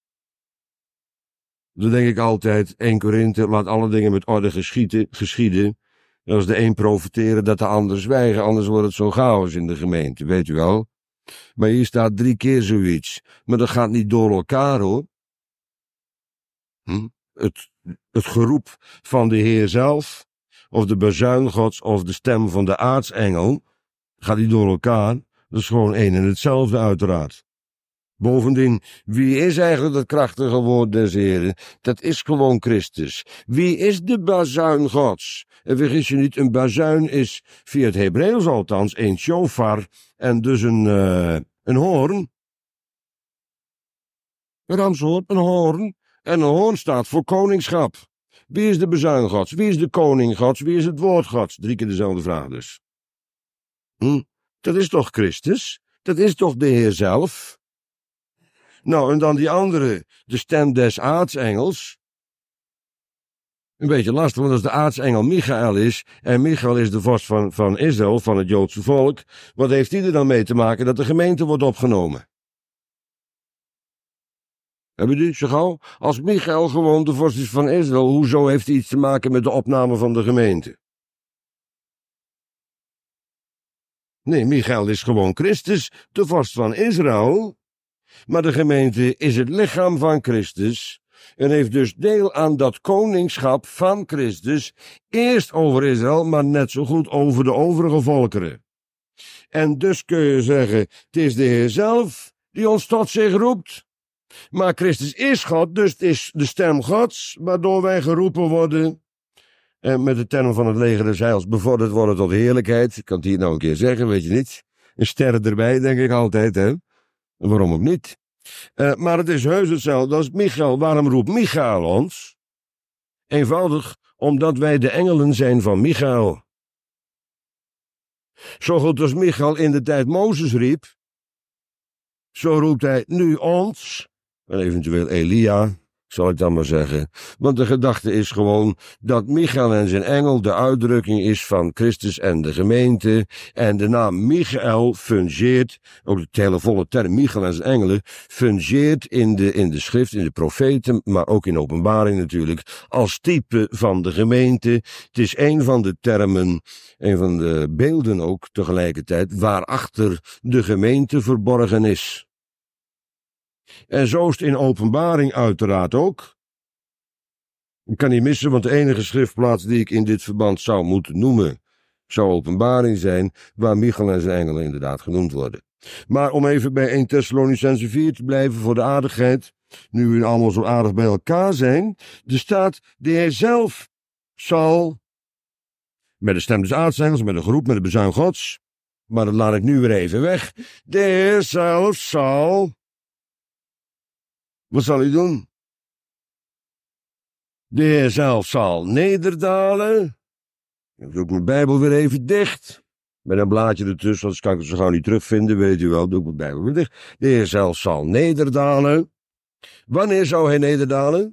Dan denk ik altijd, Eerste Korinthe, laat alle dingen met orde geschieden. geschieden. Als de een profiteren, dat de ander zwijgen, anders wordt het zo chaos in de gemeente, weet u wel. Maar hier staat drie keer zoiets. Maar dat gaat niet door elkaar, hoor. Hm? Het, het geroep van de Heer zelf, of de bazuin Gods, of de stem van de aartsengel, gaat niet door elkaar. Dat is gewoon één en hetzelfde, uiteraard. Bovendien, wie is eigenlijk het krachtige woord des Heren? Dat is gewoon Christus. Wie is de bazuin Gods? En vergis je niet, een bazuin is, via het Hebreeuws althans, een shofar en dus een, uh, een hoorn. Een ramshoorn, een hoorn. En een hoorn staat voor koningschap. Wie is de bazuin Gods? Wie is de koning Gods? Wie is het woord Gods? Drie keer dezelfde vraag dus. Hm? Dat is toch Christus? Dat is toch de Heer zelf? Nou, en dan die andere, de stem des aartsengels. Een beetje lastig, want als de aartsengel Michael is, en Michael is de vorst van, van Israël, van het Joodse volk, wat heeft die er dan mee te maken dat de gemeente wordt opgenomen? Hebben jullie zo gauw? Als Michael gewoon de vorst is van Israël, hoezo heeft hij iets te maken met de opname van de gemeente? Nee, Michael is gewoon Christus, de vorst van Israël. Maar de gemeente is het lichaam van Christus en heeft dus deel aan dat koningschap van Christus, eerst over Israël, maar net zo goed over de overige volkeren. En dus kun je zeggen, het is de Heer zelf die ons tot zich roept. Maar Christus is God, dus het is de stem Gods, waardoor wij geroepen worden. En met de term van het leger des heils bevorderd worden tot heerlijkheid. Ik kan het hier nou een keer zeggen, weet je niet. Een ster erbij, denk ik altijd, hè. Waarom ook niet? Uh, maar het is heus hetzelfde als Michael. Waarom roept Michael ons? Eenvoudig, omdat wij de engelen zijn van Michael. Zo goed als Michael in de tijd Mozes riep, zo roept hij nu ons, en eventueel Elia, zal ik dan maar zeggen. Want de gedachte is gewoon dat Michael en zijn engel de uitdrukking is van Christus en de gemeente. En de naam Michael fungeert, ook de hele volle term Michael en zijn engelen, fungeert in de, in de schrift, in de profeten, maar ook in openbaring natuurlijk, als type van de gemeente. Het is een van de termen, een van de beelden ook tegelijkertijd, waarachter de gemeente verborgen is. En zo is het in openbaring uiteraard ook. Ik kan niet missen, want de enige schriftplaats die ik in dit verband zou moeten noemen, zou openbaring zijn, waar Michael en zijn engelen inderdaad genoemd worden. Maar om even bij Eerste Thessalonicenzen vier te blijven voor de aardigheid, nu we allemaal zo aardig bij elkaar zijn, er staat, de Heer zelf zal, met de stem des aartsengels, met een geroep, met de bezuin Gods, maar dat laat ik nu weer even weg, de Heer zelf zal... Wat zal hij doen? De Heer zelf zal nederdalen. Ik doe mijn Bijbel weer even dicht. Met een blaadje ertussen, anders kan ik het zo gauw niet terugvinden, weet u wel. Doe ik mijn Bijbel weer dicht. De Heer zelf zal nederdalen. Wanneer zou hij nederdalen?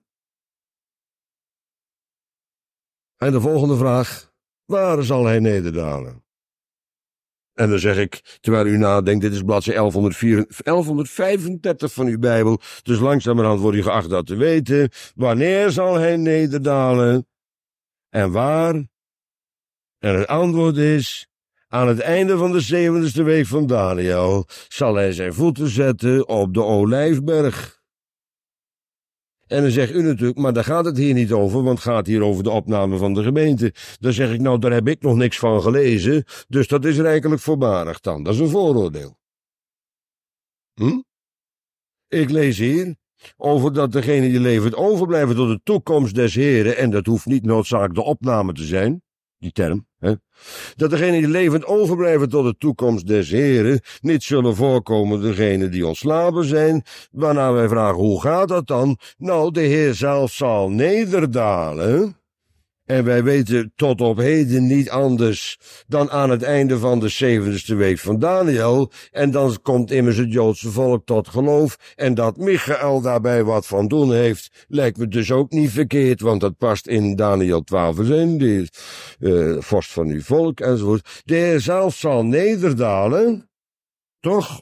En de volgende vraag. Waar zal hij nederdalen? En dan zeg ik, terwijl u nadenkt, dit is bladzijde elfhonderdvijfendertig van uw Bijbel, dus langzamerhand wordt u geacht dat te weten. Wanneer zal hij nederdalen? En waar? En het antwoord is, aan het einde van de zeventigste week van Daniel zal hij zijn voeten zetten op de Olijfberg. En dan zegt u natuurlijk, maar daar gaat het hier niet over, want het gaat hier over de opname van de gemeente. Dan zeg ik, nou, daar heb ik nog niks van gelezen, dus dat is rijkelijk voorbarig dan. Dat is een vooroordeel. Hm? Ik lees hier over dat degene die levert overblijven tot de toekomst des Heren, en dat hoeft niet noodzakelijk de opname te zijn, die term, hè? Dat degenen die levend overblijven tot de toekomst des Heren niet zullen voorkomen degenen die ontslapen zijn, waarna wij vragen, hoe gaat dat dan? Nou, de Heer zelf zal nederdalen. En wij weten tot op heden niet anders dan aan het einde van de zeventigste week van Daniel. En dan komt immers het Joodse volk tot geloof. En dat Michael daarbij wat van doen heeft, lijkt me dus ook niet verkeerd. Want dat past in Daniel twaalf vers één, die uh, vorst van uw volk enzovoort. De Heer zelf zal nederdalen, toch?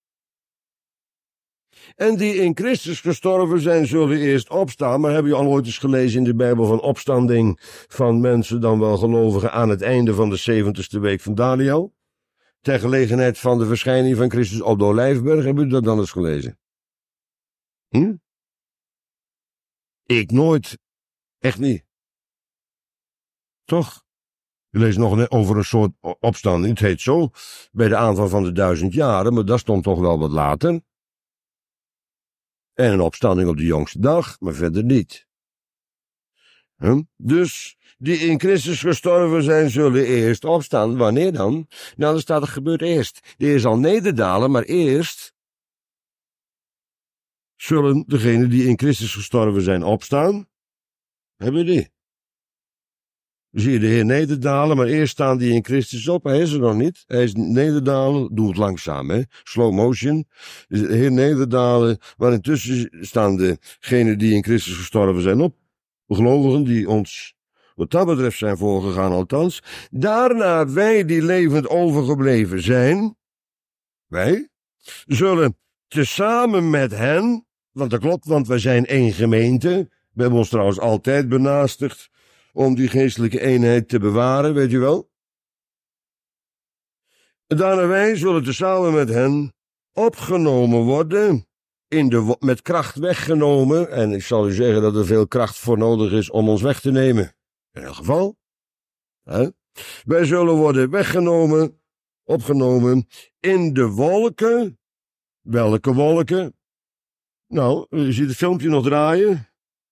En die in Christus gestorven zijn, zullen eerst opstaan. Maar heb je al ooit eens gelezen in de Bijbel van opstanding van mensen, dan wel gelovigen, aan het einde van de zeventigste week van Daniel? Ter gelegenheid van de verschijning van Christus op de Olijfberg. Hebben jullie dat dan eens gelezen? Hm? Ik nooit. Echt niet. Toch? Je leest nog over een soort opstanding. Het heet zo, bij de aanvang van de duizend jaren, maar dat stond toch wel wat later. En een opstanding op de jongste dag, maar verder niet. Hm? Dus die in Christus gestorven zijn, zullen eerst opstaan. Wanneer dan? Nou, dan staat er gebeurt eerst. De Heer zal nederdalen, maar eerst zullen degenen die in Christus gestorven zijn opstaan. Hebben die? Zie je de Heer nederdalen, maar eerst staan die in Christus op. Hij is er nog niet. Hij is nederdalen, doe het langzaam, hè. Slow motion. De Heer nederdalen, maar intussen staan degenen die in Christus gestorven zijn op. De gelovigen die ons wat dat betreft zijn voorgegaan althans. Daarna wij die levend overgebleven zijn, wij, zullen tezamen met hen, want dat klopt, want wij zijn één gemeente. We hebben ons trouwens altijd benaastigd om die geestelijke eenheid te bewaren, weet je wel. Daarna wij zullen tezamen met hen opgenomen worden, in de, met kracht weggenomen. En ik zal u zeggen dat er veel kracht voor nodig is om ons weg te nemen. In elk geval. Hè? Wij zullen worden weggenomen, opgenomen in de wolken. Welke wolken? Nou, je ziet het filmpje nog draaien.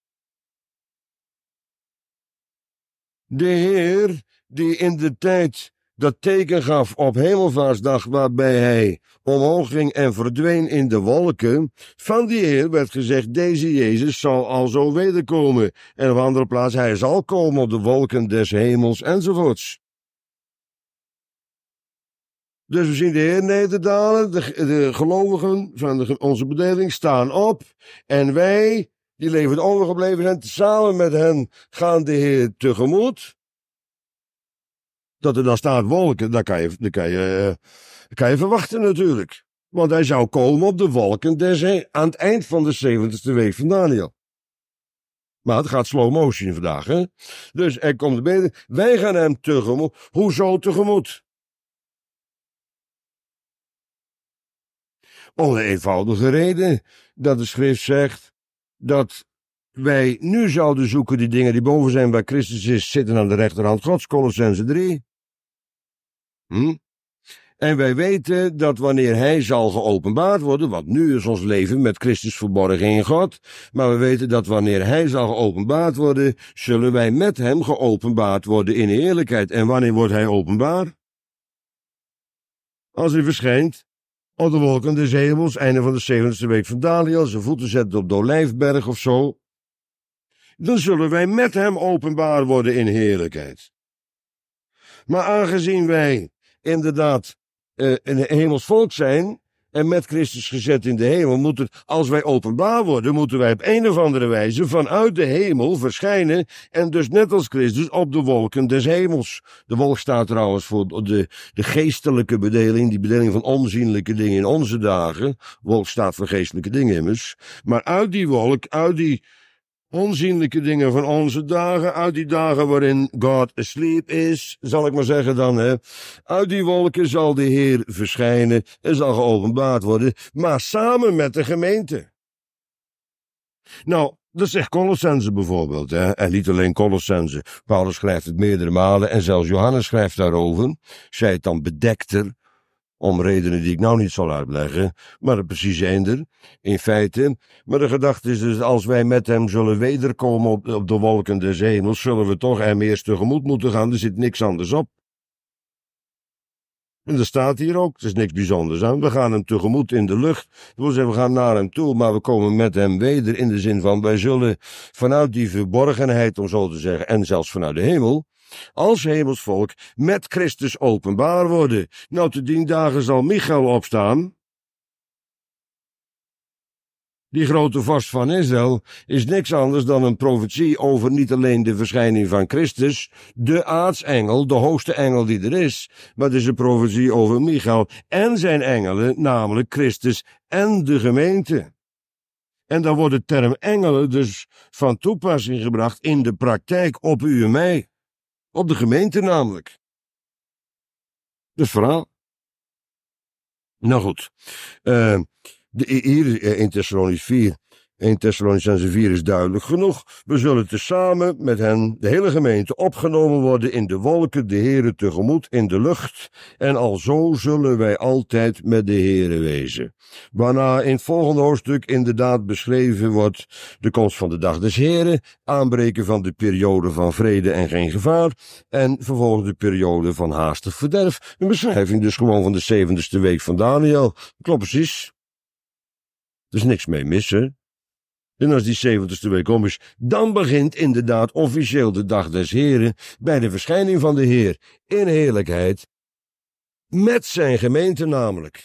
De Heer, die in de tijd dat teken gaf op Hemelvaartsdag, waarbij hij omhoog ging en verdween in de wolken, van die Heer werd gezegd, deze Jezus zal alzo wederkomen. En op andere plaats, hij zal komen op de wolken des hemels, enzovoorts. Dus we zien de Heer nederdalen, de, de gelovigen van de, onze bedeling staan op, en wij, die levend overgebleven zijn, samen met hen gaan de Heer tegemoet. Dat er dan staat wolken, dat kan je, dat kan je, dat kan je verwachten natuurlijk. Want hij zou komen op de wolken des he- aan het eind van de zeventigste week van Daniel. Maar het gaat slow motion vandaag, hè. Dus er komt de bede, wij gaan hem tegemoet. Hoezo tegemoet? Om de eenvoudige reden dat de schrift zegt dat wij nu zouden zoeken die dingen die boven zijn waar Christus is, zitten aan de rechterhand Gods, Kolossenzen drie. Hm? En wij weten dat wanneer hij zal geopenbaard worden, want nu is ons leven met Christus verborgen in God, maar we weten dat wanneer hij zal geopenbaard worden, zullen wij met hem geopenbaard worden in heerlijkheid. En wanneer wordt hij openbaar? Als hij verschijnt op de wolken des hemels, einde van de zeventigste week van Daniel, zijn voeten zetten op de Olijfberg of zo, dan zullen wij met hem openbaar worden in heerlijkheid. Maar aangezien wij inderdaad uh, een hemels volk zijn en met Christus gezet in de hemel, moeten, als wij openbaar worden, moeten wij op een of andere wijze vanuit de hemel verschijnen en dus net als Christus op de wolken des hemels. De wolk staat trouwens voor de, de geestelijke bedeling, die bedeling van onzienlijke dingen in onze dagen. Wolk staat voor geestelijke dingen immers. Maar uit die wolk, uit die onzienlijke dingen van onze dagen, uit die dagen waarin God asleep is, zal ik maar zeggen dan, hè. Uit die wolken zal de Heer verschijnen en zal geopenbaard worden, maar samen met de gemeente. Nou, dat zegt Kolossenzen bijvoorbeeld, hè. En niet alleen Kolossenzen. Paulus schrijft het meerdere malen en zelfs Johannes schrijft daarover. Zij het dan bedekter, Om redenen die ik nou niet zal uitleggen, maar de precies eender, in feite. Maar de gedachte is dus, als wij met hem zullen wederkomen op, op de wolken des hemels, zullen we toch hem eerst tegemoet moeten gaan, er zit niks anders op. En dat staat hier ook, er is niks bijzonders aan. We gaan hem tegemoet in de lucht, dat wil zeggen, we gaan naar hem toe, maar we komen met hem weder in de zin van, wij zullen vanuit die verborgenheid, om zo te zeggen, en zelfs vanuit de hemel, als hemelsvolk met Christus openbaar worden. Nou, te dien dagen zal Michael opstaan. Die grote vorst van Israël is niks anders dan een profetie over niet alleen de verschijning van Christus, de aartsengel, de hoogste engel die er is, maar het is een profetie over Michael en zijn engelen, namelijk Christus en de gemeente. En dan wordt de term engelen dus van toepassing gebracht in de praktijk op u en mij. Op de gemeente namelijk. Dat is verhaal. Nou goed. Uh, de, hier in Thessalonisch vier. in Thessalonicenzen vier is duidelijk genoeg. We zullen tezamen met hen, de hele gemeente, opgenomen worden in de wolken, de Heere tegemoet in de lucht. En alzo zullen wij altijd met de Heere wezen. Waarna in het volgende hoofdstuk inderdaad beschreven wordt de komst van de dag des Heeren, aanbreken van de periode van vrede en geen gevaar, en vervolgens de periode van haastig verderf. Een beschrijving dus gewoon van de zeventigste week van Daniel. Klopt precies. Er is niks mee missen. En als die zeventigste week om is, dan begint inderdaad officieel de dag des Heren bij de verschijning van de Heer in heerlijkheid, met zijn gemeente namelijk.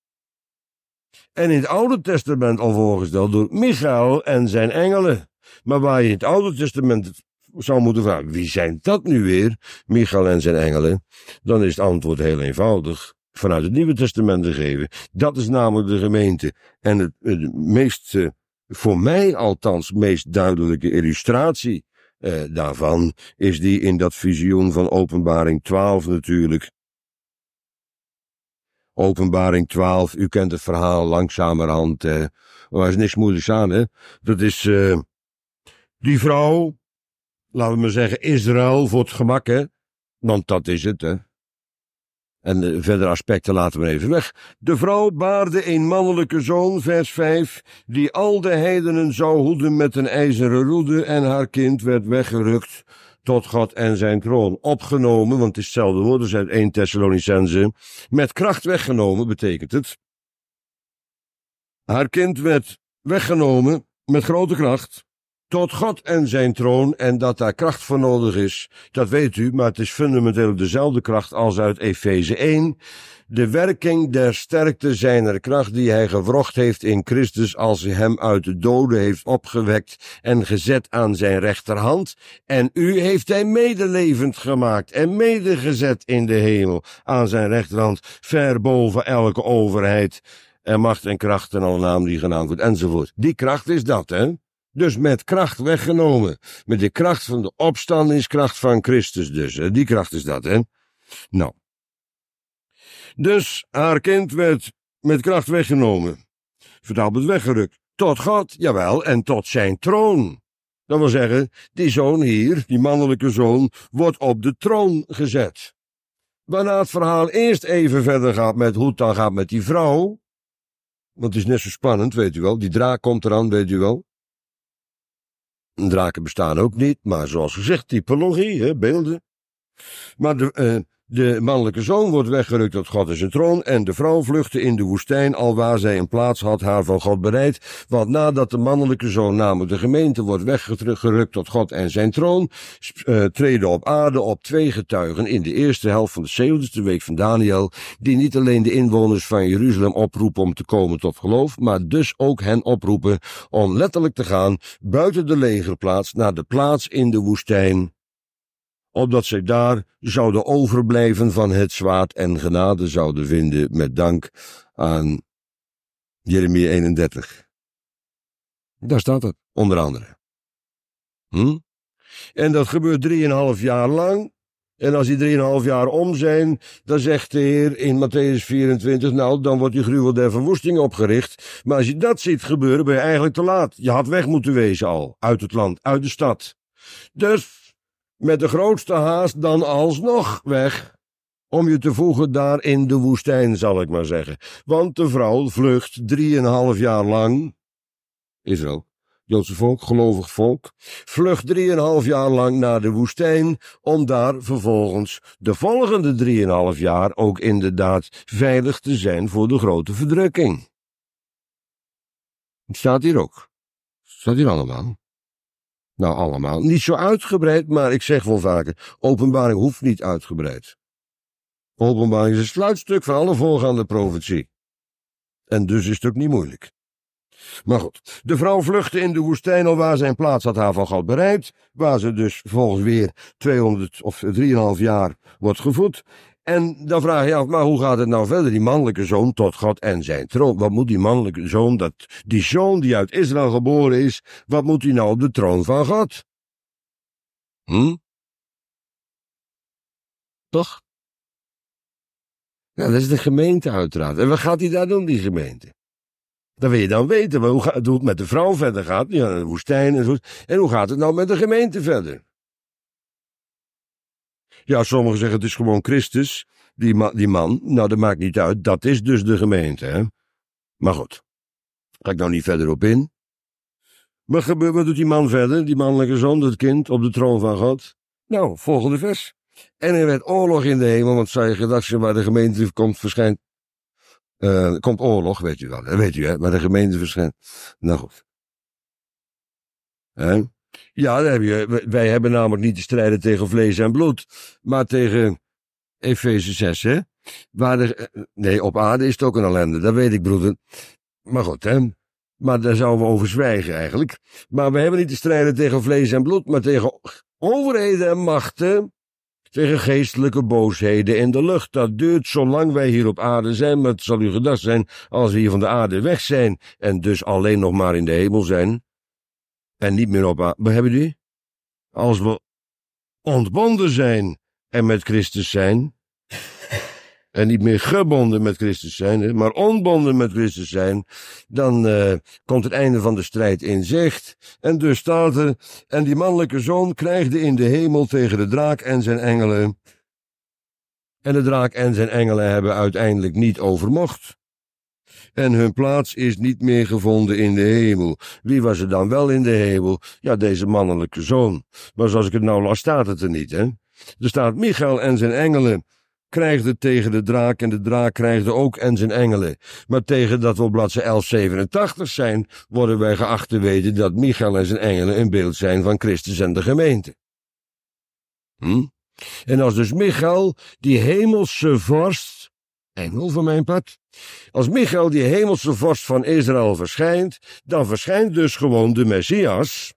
En in het Oude Testament al voorgesteld door Michael en zijn engelen. Maar waar je in het Oude Testament zou moeten vragen, wie zijn dat nu weer, Michael en zijn engelen? Dan is het antwoord heel eenvoudig, vanuit het Nieuwe Testament gegeven. Dat is namelijk de gemeente. En het, het meest, uh, voor mij althans, meest duidelijke illustratie uh, daarvan is die in dat visioen van Openbaring twaalf natuurlijk. Openbaring twaalf, u kent het verhaal langzamerhand, eh, maar er is niks moeilijks aan, hè. Dat is uh, die vrouw, laten we maar zeggen Israël voor het gemak, hè, want dat is het, hè. En de verdere aspecten laten we even weg. De vrouw baarde een mannelijke zoon, vers vijf, die al de heidenen zou hoeden met een ijzeren roede, en haar kind werd weggerukt tot God en zijn troon. Opgenomen, want het is hetzelfde woord, dus uit één Thessalonicenzen, met kracht weggenomen, betekent het. Haar kind werd weggenomen met grote kracht tot God en zijn troon, en dat daar kracht voor nodig is, dat weet u, maar het is fundamenteel dezelfde kracht als uit Efeze één, de werking der sterkte zijner kracht die hij gewrocht heeft in Christus als hij hem uit de doden heeft opgewekt en gezet aan zijn rechterhand, en u heeft hij medelevend gemaakt en medegezet in de hemel aan zijn rechterhand, ver boven elke overheid en macht en kracht en alle naam die genaamd wordt, enzovoort. Die kracht is dat, hè? Dus met kracht weggenomen. Met de kracht van de opstandingskracht van Christus dus. Hè? Die kracht is dat, hè. Nou. Dus haar kind werd met kracht weggenomen. Vertaald met weggerukt. Tot God, jawel, en tot zijn troon. Dat wil zeggen, die zoon hier, die mannelijke zoon, wordt op de troon gezet. Waarna het verhaal eerst even verder gaat met hoe het dan gaat met die vrouw. Want het is net zo spannend, weet u wel. Die draak komt eraan, weet u wel. Draken bestaan ook niet, maar zoals gezegd, typologie, hè, beelden. Maar de, uh, de mannelijke zoon wordt weggerukt tot God en zijn troon, en de vrouw vluchtte in de woestijn, alwaar zij een plaats had haar van God bereid, want nadat de mannelijke zoon, namelijk de gemeente, wordt weggerukt tot God en zijn troon, uh, treden op aarde op twee getuigen in de eerste helft van de zeventigste week van Daniel, die niet alleen de inwoners van Jeruzalem oproepen om te komen tot geloof, maar dus ook hen oproepen om letterlijk te gaan buiten de legerplaats naar de plaats in de woestijn, opdat zij daar zouden overblijven van het zwaard en genade zouden vinden, met dank aan Jeremia eenendertig. Daar staat het, onder andere. Hm? En dat gebeurt drieënhalf jaar lang. En als die drieënhalf jaar om zijn, dan zegt de Heer in Matthäus vierentwintig, nou, dan wordt die gruwel der verwoesting opgericht. Maar als je dat ziet gebeuren, ben je eigenlijk te laat. Je had weg moeten wezen al, uit het land, uit de stad. Dus met de grootste haast dan alsnog weg. om je te voegen daar in de woestijn, zal ik maar zeggen. Want de vrouw vlucht drieënhalf jaar lang, Israël, Joodse volk, gelovig volk, vlucht drieënhalf jaar lang naar de woestijn, om daar vervolgens de volgende drieënhalf jaar ook inderdaad veilig te zijn voor de grote verdrukking. Het staat hier ook. Het staat hier allemaal. Nou, allemaal. Niet zo uitgebreid, maar ik zeg wel vaker, openbaring hoeft niet uitgebreid. Openbaring is een sluitstuk van alle voorgaande profetie. En dus is het ook niet moeilijk. Maar goed, de vrouw vluchtte in de woestijn al waar zijn plaats had haar van God bereid, waar ze dus volgens weer tweehonderd of drieënhalf jaar wordt gevoed. En dan vraag je af, maar hoe gaat het nou verder? Die mannelijke zoon tot God en zijn troon. Wat moet die mannelijke zoon, dat, die zoon die uit Israël geboren is, wat moet hij nou op de troon van God? Hm? Toch? Ja, dat is de gemeente uiteraard. En wat gaat hij daar doen, die gemeente? Dan wil je dan weten hoe, ga, hoe het met de vrouw verder gaat, ja, de woestijn en zo. En hoe gaat het nou met de gemeente verder? Ja, sommigen zeggen het is gewoon Christus, die, ma die man. Nou, dat maakt niet uit, dat is dus de gemeente, hè. Maar goed, ga ik nou niet verder op in. Wat gebeurt, wat doet die man verder, die mannelijke zoon, dat kind, op de troon van God? Nou, volgende vers. En er werd oorlog in de hemel, want zij gedacht waar de gemeente komt verschijnt. Uh, er komt oorlog, weet u wel, dat weet u, hè, waar de gemeente verschijnt. Nou goed. Hè? Ja, dat heb je. Wij hebben namelijk niet te strijden tegen vlees en bloed, maar tegen Efeze zes, hè. Waar de, nee, op aarde is het ook een ellende, dat weet ik, broeder. Maar goed, hè. Maar daar zouden we over zwijgen eigenlijk. Maar we hebben niet te strijden tegen vlees en bloed, maar tegen overheden en machten, tegen geestelijke boosheden in de lucht. Dat duurt zolang wij hier op aarde zijn, maar het zal u gedacht zijn, als we hier van de aarde weg zijn, en dus alleen nog maar in de hemel zijn, en niet meer op aarde. Hebben die? Als we ontbonden zijn en met Christus zijn, en niet meer gebonden met Christus zijn, maar onbonden met Christus zijn, dan uh, komt het einde van de strijd in zicht. En dus staat er, en die mannelijke zoon krijgde in de hemel tegen de draak en zijn engelen. En de draak en zijn engelen hebben uiteindelijk niet overmocht. En hun plaats is niet meer gevonden in de hemel. Wie was er dan wel in de hemel? Ja, deze mannelijke zoon. Maar zoals ik het nou las, staat het er niet, hè. Er staat Michael en zijn engelen krijgde tegen de draak en de draak krijgde ook en zijn engelen. Maar tegen dat we op bladzijde elf zevenentachtig zijn, worden wij geacht te weten dat Michael en zijn engelen een beeld zijn van Christus en de gemeente. Hm? En als dus Michael, die hemelse vorst, engel van mijn pad, als Michael, die hemelse vorst van Israël, verschijnt, dan verschijnt dus gewoon de Messias.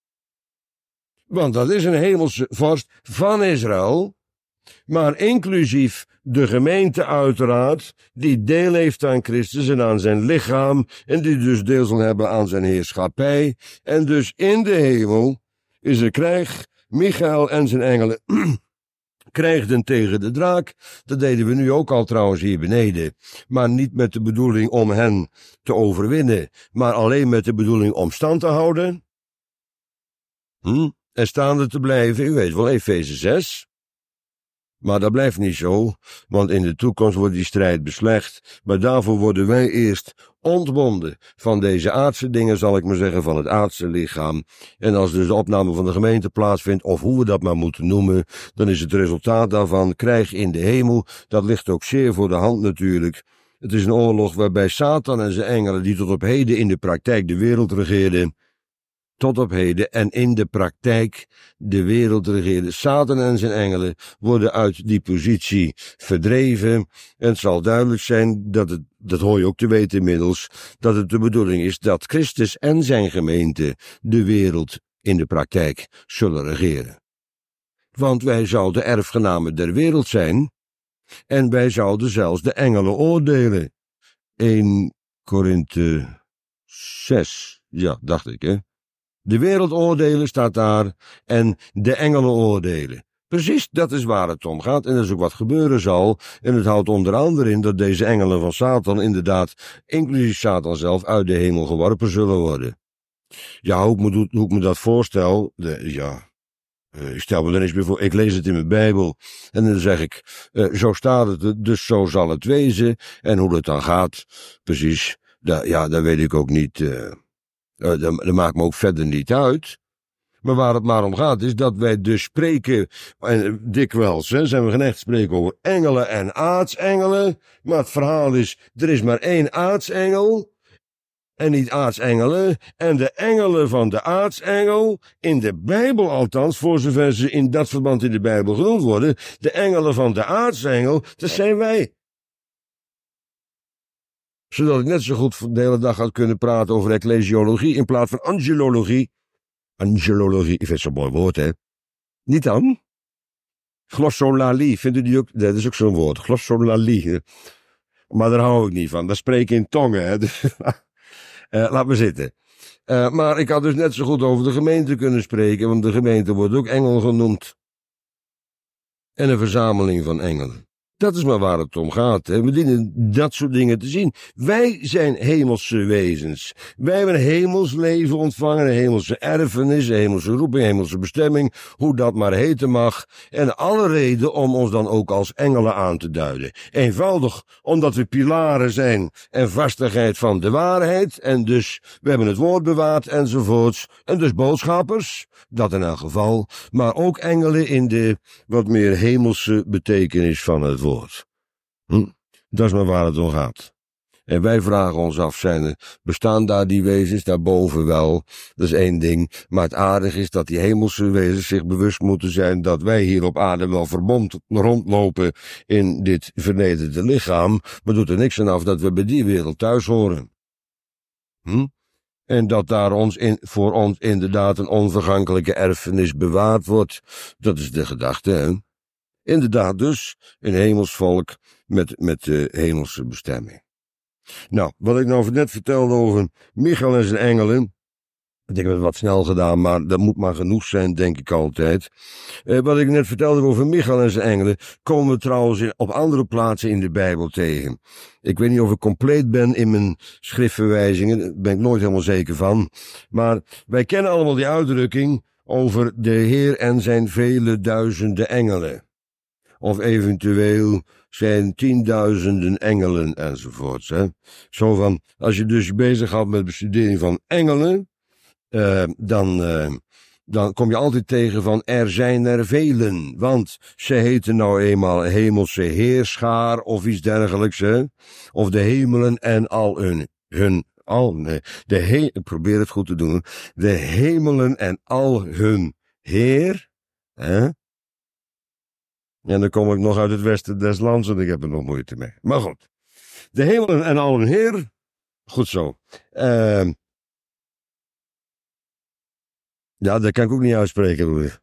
Want dat is een hemelse vorst van Israël, maar inclusief de gemeente uiteraard, die deel heeft aan Christus en aan zijn lichaam, en die dus deel zal hebben aan zijn heerschappij. En dus in de hemel is er krijg, Michael en zijn engelen krijgden tegen de draak. Dat deden we nu ook al trouwens hier beneden, maar niet met de bedoeling om hen te overwinnen, maar alleen met de bedoeling om stand te houden. Hm? En staande te blijven, u weet wel, Efeze zes. Maar dat blijft niet zo, want in de toekomst wordt die strijd beslecht, maar daarvoor worden wij eerst ontbonden van deze aardse dingen, zal ik maar zeggen, van het aardse lichaam. En als dus de opname van de gemeente plaatsvindt, of hoe we dat maar moeten noemen, dan is het resultaat daarvan krijg in de hemel. Dat ligt ook zeer voor de hand natuurlijk. Het is een oorlog waarbij Satan en zijn engelen, die tot op heden in de praktijk de wereld regeerden, tot op heden en in de praktijk de wereld regeerde. Satan en zijn engelen worden uit die positie verdreven. En het zal duidelijk zijn dat het, dat hoor je ook te weten inmiddels, dat het de bedoeling is dat Christus en zijn gemeente de wereld in de praktijk zullen regeren. Want wij zouden erfgenamen der wereld zijn en wij zouden zelfs de engelen oordelen. Eerste Korinthe zes, ja, dacht ik, hè. De wereld oordelen staat daar en de engelen oordelen. Precies, dat is waar het om gaat en dat is ook wat gebeuren zal. En het houdt onder andere in dat deze engelen van Satan inderdaad, inclusief Satan zelf, uit de hemel geworpen zullen worden. Ja, hoe ik me, hoe ik me dat voorstel, de, ja, Uh, ik stel me er niks meer voor. Ik lees het in mijn Bijbel. En dan zeg ik, uh, zo staat het, dus zo zal het wezen. En hoe het dan gaat, precies, dat, ja, dat weet ik ook niet. Uh, uh, dat, dat maakt me ook verder niet uit. Maar waar het maar om gaat, is dat wij dus spreken, en dikwijls hè, zijn we geneigd te spreken over engelen en aartsengelen. Maar het verhaal is, er is maar één aartsengel. En niet aartsengelen. En de engelen van de aartsengel, in de Bijbel althans, voor zover ze in dat verband in de Bijbel genoemd worden, de engelen van de aartsengel, dat zijn wij. Zodat ik net zo goed de hele dag had kunnen praten over ecclesiologie in plaats van angelologie. Angelologie, ik vind het zo'n mooi woord, hè? Niet dan? Glossolalie, vindt u die ook? Dat is ook zo'n woord, glossolalie. Maar daar hou ik niet van, dat spreken in tongen, hè? Uh, laat me zitten. Uh, maar ik had dus net zo goed over de gemeente kunnen spreken, want de gemeente wordt ook engel genoemd. En een verzameling van engelen. Dat is maar waar het om gaat. Hè. We dienen dat soort dingen te zien. Wij zijn hemelse wezens. Wij hebben een hemels leven ontvangen, een hemelse erfenis, een hemelse roeping, een hemelse bestemming, hoe dat maar heten mag. En alle reden om ons dan ook als engelen aan te duiden. Eenvoudig omdat we pilaren zijn en vastigheid van de waarheid. En dus, we hebben het woord bewaard enzovoorts. En dus boodschappers, dat in elk geval. Maar ook engelen in de wat meer hemelse betekenis van het woord. Hm? Dat is maar waar het om gaat. En wij vragen ons af, zijn er, bestaan daar die wezens daarboven wel? Dat is één ding. Maar het aardige is dat die hemelse wezens zich bewust moeten zijn dat wij hier op aarde wel verbond rondlopen in dit vernederde lichaam. Maar doet er niks aan af dat we bij die wereld thuis horen. Hm? En dat daar ons in, voor ons inderdaad een onvergankelijke erfenis bewaard wordt. Dat is de gedachte, hè? Inderdaad dus, een hemelsvolk met, met de hemelse bestemming. Nou, wat ik nou net vertelde over Michael en zijn engelen, ik denk dat het wat snel gedaan, maar dat moet maar genoeg zijn, denk ik altijd. Eh, wat ik net vertelde over Michael en zijn engelen, komen we trouwens in, op andere plaatsen in de Bijbel tegen. Ik weet niet of ik compleet ben in mijn schriftverwijzingen, daar ben ik nooit helemaal zeker van. Maar wij kennen allemaal die uitdrukking over de Heer en zijn vele duizenden engelen. Of eventueel zijn tienduizenden engelen enzovoorts. Hè. Zo van, als je dus bezig gaat met de bestudering van engelen, uh, dan, uh, dan kom je altijd tegen van er zijn er velen. Want ze heten nou eenmaal hemelse heerschaar of iets dergelijks. Hè. Of de hemelen en al hun, hun al, nee, de he, ik probeer het goed te doen. De hemelen en al hun heer, hè. En dan kom ik nog uit het westen des lands en ik heb er nog moeite mee. Maar goed. De hemelen en al hun heer. Goed zo. Uh, ja, dat kan ik ook niet uitspreken, broer.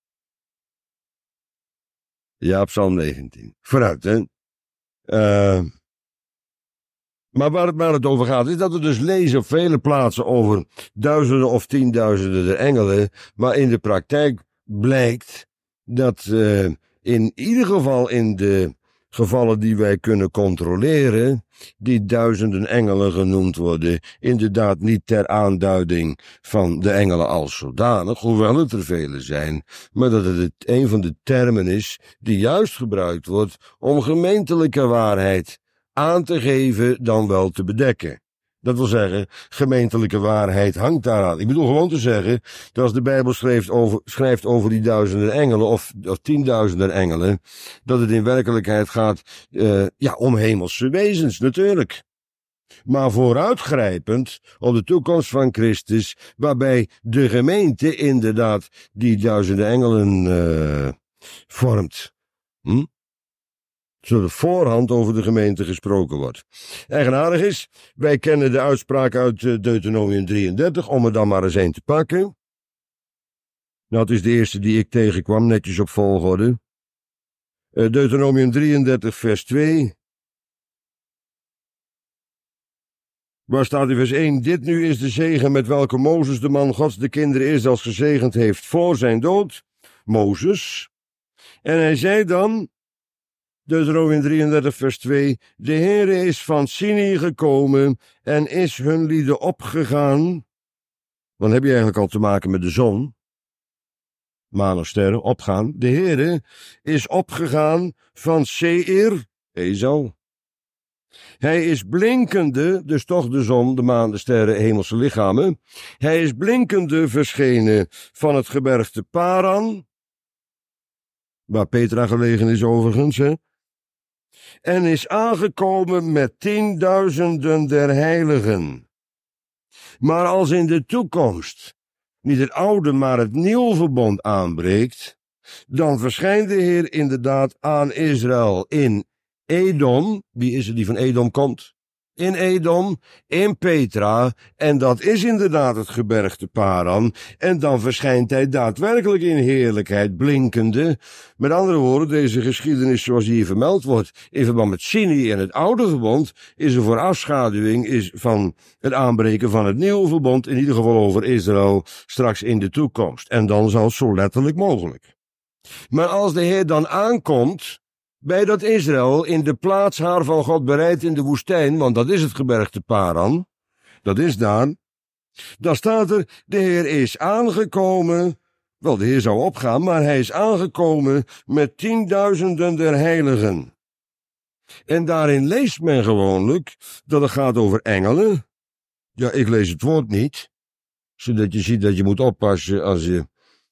Ja, Psalm negentien. Vooruit, hè. Uh, maar waar het, waar het over gaat, is dat we dus lezen op vele plaatsen over duizenden of tienduizenden der engelen. Maar in de praktijk blijkt dat Uh, in ieder geval in de gevallen die wij kunnen controleren, die duizenden engelen genoemd worden, inderdaad niet ter aanduiding van de engelen als zodanig, hoewel het er vele zijn, maar dat het een van de termen is die juist gebruikt wordt om gemeentelijke waarheid aan te geven dan wel te bedekken. Dat wil zeggen, gemeentelijke waarheid hangt daaraan. Ik bedoel gewoon te zeggen, dat als de Bijbel schrijft over, schrijft over die duizenden engelen, of, of tienduizenden engelen, dat het in werkelijkheid gaat, uh, ja, om hemelse wezens, natuurlijk. Maar vooruitgrijpend op de toekomst van Christus, waarbij de gemeente inderdaad die duizenden engelen uh, vormt. Hm? Zodat voorhand over de gemeente gesproken wordt. Eigenaardig is, wij kennen de uitspraak uit Deuteronomium drieëndertig, om er dan maar eens een te pakken. Nou, het is de eerste die ik tegenkwam, netjes op volgorde. Deuteronomium drieëndertig, vers twee. Waar staat in vers één? Dit nu is de zegen met welke Mozes de man Gods de kinderen Israëls gezegend heeft voor zijn dood. Mozes. En hij zei dan, Deuteronomium drieëndertig vers twee, de Heere is van Sinai gekomen en is hun lieden opgegaan. Dan heb je eigenlijk al te maken met de zon. maan of sterren, opgaan. De Heere is opgegaan van Seir, Esau. Hij is blinkende, dus toch de zon, de maan, de sterren, hemelse lichamen. Hij is blinkende verschenen van het gebergte Paran, waar Petra gelegen is overigens, hè? En is aangekomen met tienduizenden der heiligen. Maar als in de toekomst niet het oude, maar het nieuwe verbond aanbreekt, dan verschijnt de Heer inderdaad aan Israël in Edom. Wie is er die van Edom komt? In Edom, in Petra, en dat is inderdaad het gebergte Paran, en dan verschijnt hij daadwerkelijk in heerlijkheid, blinkende. Met andere woorden, deze geschiedenis zoals hier vermeld wordt, in verband met Sinai en het oude verbond, is een voorafschaduwing is van het aanbreken van het nieuwe verbond, in ieder geval over Israël, straks in de toekomst. En dan zal het zo letterlijk mogelijk. Maar als de Heer dan aankomt bij dat Israël in de plaats haar van God bereidt in de woestijn, want dat is het gebergte Paran, dat is daar, dan staat er, de Heer is aangekomen, wel de Heer zou opgaan, maar hij is aangekomen met tienduizenden der heiligen. En daarin leest men gewoonlijk dat het gaat over engelen. Ja, ik lees het woord niet, zodat je ziet dat je moet oppassen als je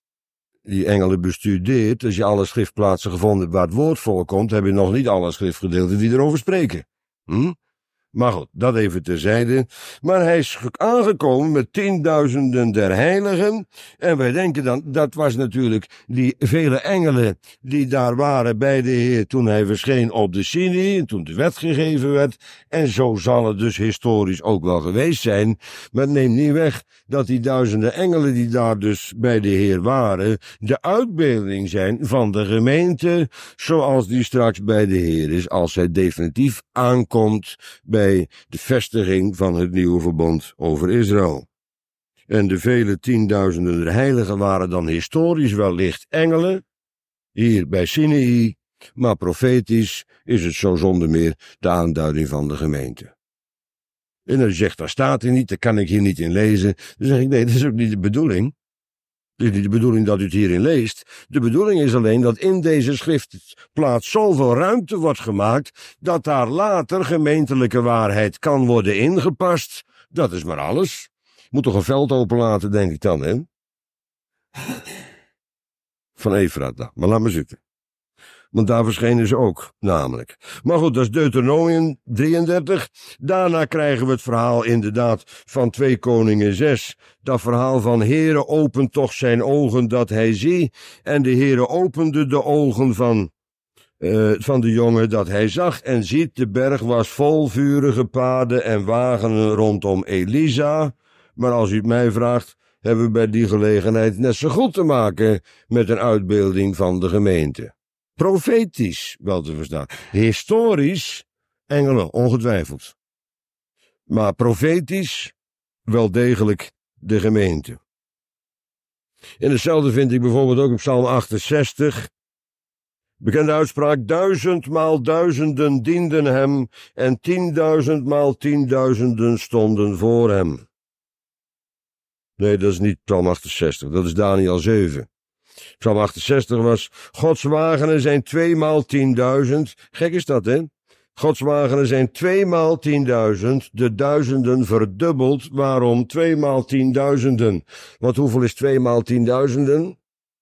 die engelen bestudeert. Als je alle schriftplaatsen gevonden hebt waar het woord voorkomt, heb je nog niet alle schriftgedeelten die erover spreken. Hm? Maar goed, dat even terzijde. Maar hij is aangekomen met tienduizenden der heiligen. En wij denken dan, dat was natuurlijk die vele engelen die daar waren bij de Heer toen hij verscheen op de Sinai, en toen de wet gegeven werd. En zo zal het dus historisch ook wel geweest zijn. Maar het neemt niet weg dat die duizenden engelen die daar dus bij de Heer waren, de uitbeelding zijn van de gemeente, zoals die straks bij de Heer is, als hij definitief aankomt bij de vestiging van het nieuwe verbond over Israël. En de vele tienduizenden heiligen waren dan historisch wellicht engelen, hier bij Sinai, maar profetisch is het zo zonder meer de aanduiding van de gemeente. En als je zegt, daar staat hij niet, daar kan ik hier niet in lezen, dan zeg ik, nee, dat is ook niet de bedoeling. Het is niet de bedoeling dat u het hierin leest. De bedoeling is alleen dat in deze schriftplaats zoveel ruimte wordt gemaakt, dat daar later gemeentelijke waarheid kan worden ingepast. Dat is maar alles. Moet toch een veld openlaten, denk ik dan, hè? Van Efrata, maar laat maar zitten. Want daar verschenen ze ook, namelijk. Maar goed, dat is Deuteronomium drieëndertig. Daarna krijgen we het verhaal inderdaad van twee Koningen zes. Dat verhaal van Heere opent toch zijn ogen dat hij zie. En de Heere opende de ogen van, uh, van de jongen dat hij zag. En ziet, de berg was vol vurige paden en wagens rondom Elisa. Maar als u het mij vraagt, hebben we bij die gelegenheid net zo goed te maken met een uitbeelding van de gemeente. Profetisch, wel te verstaan. Historisch, engelen, ongetwijfeld. Maar profetisch, wel degelijk de gemeente. En hetzelfde vind ik bijvoorbeeld ook in Psalm achtenzestig. Bekende uitspraak, duizendmaal duizenden dienden hem en tienduizendmaal tienduizenden stonden voor hem. Nee, dat is niet Psalm achtenzestig, dat is Daniel zeven. Psalm achtenzestig was, Gods wagenen zijn tweemaal tienduizend. Gek is dat, hè? Gods wagenen zijn tweemaal tienduizend, de duizenden verdubbeld. Waarom tweemaal tienduizenden? Want hoeveel is tweemaal tienduizenden?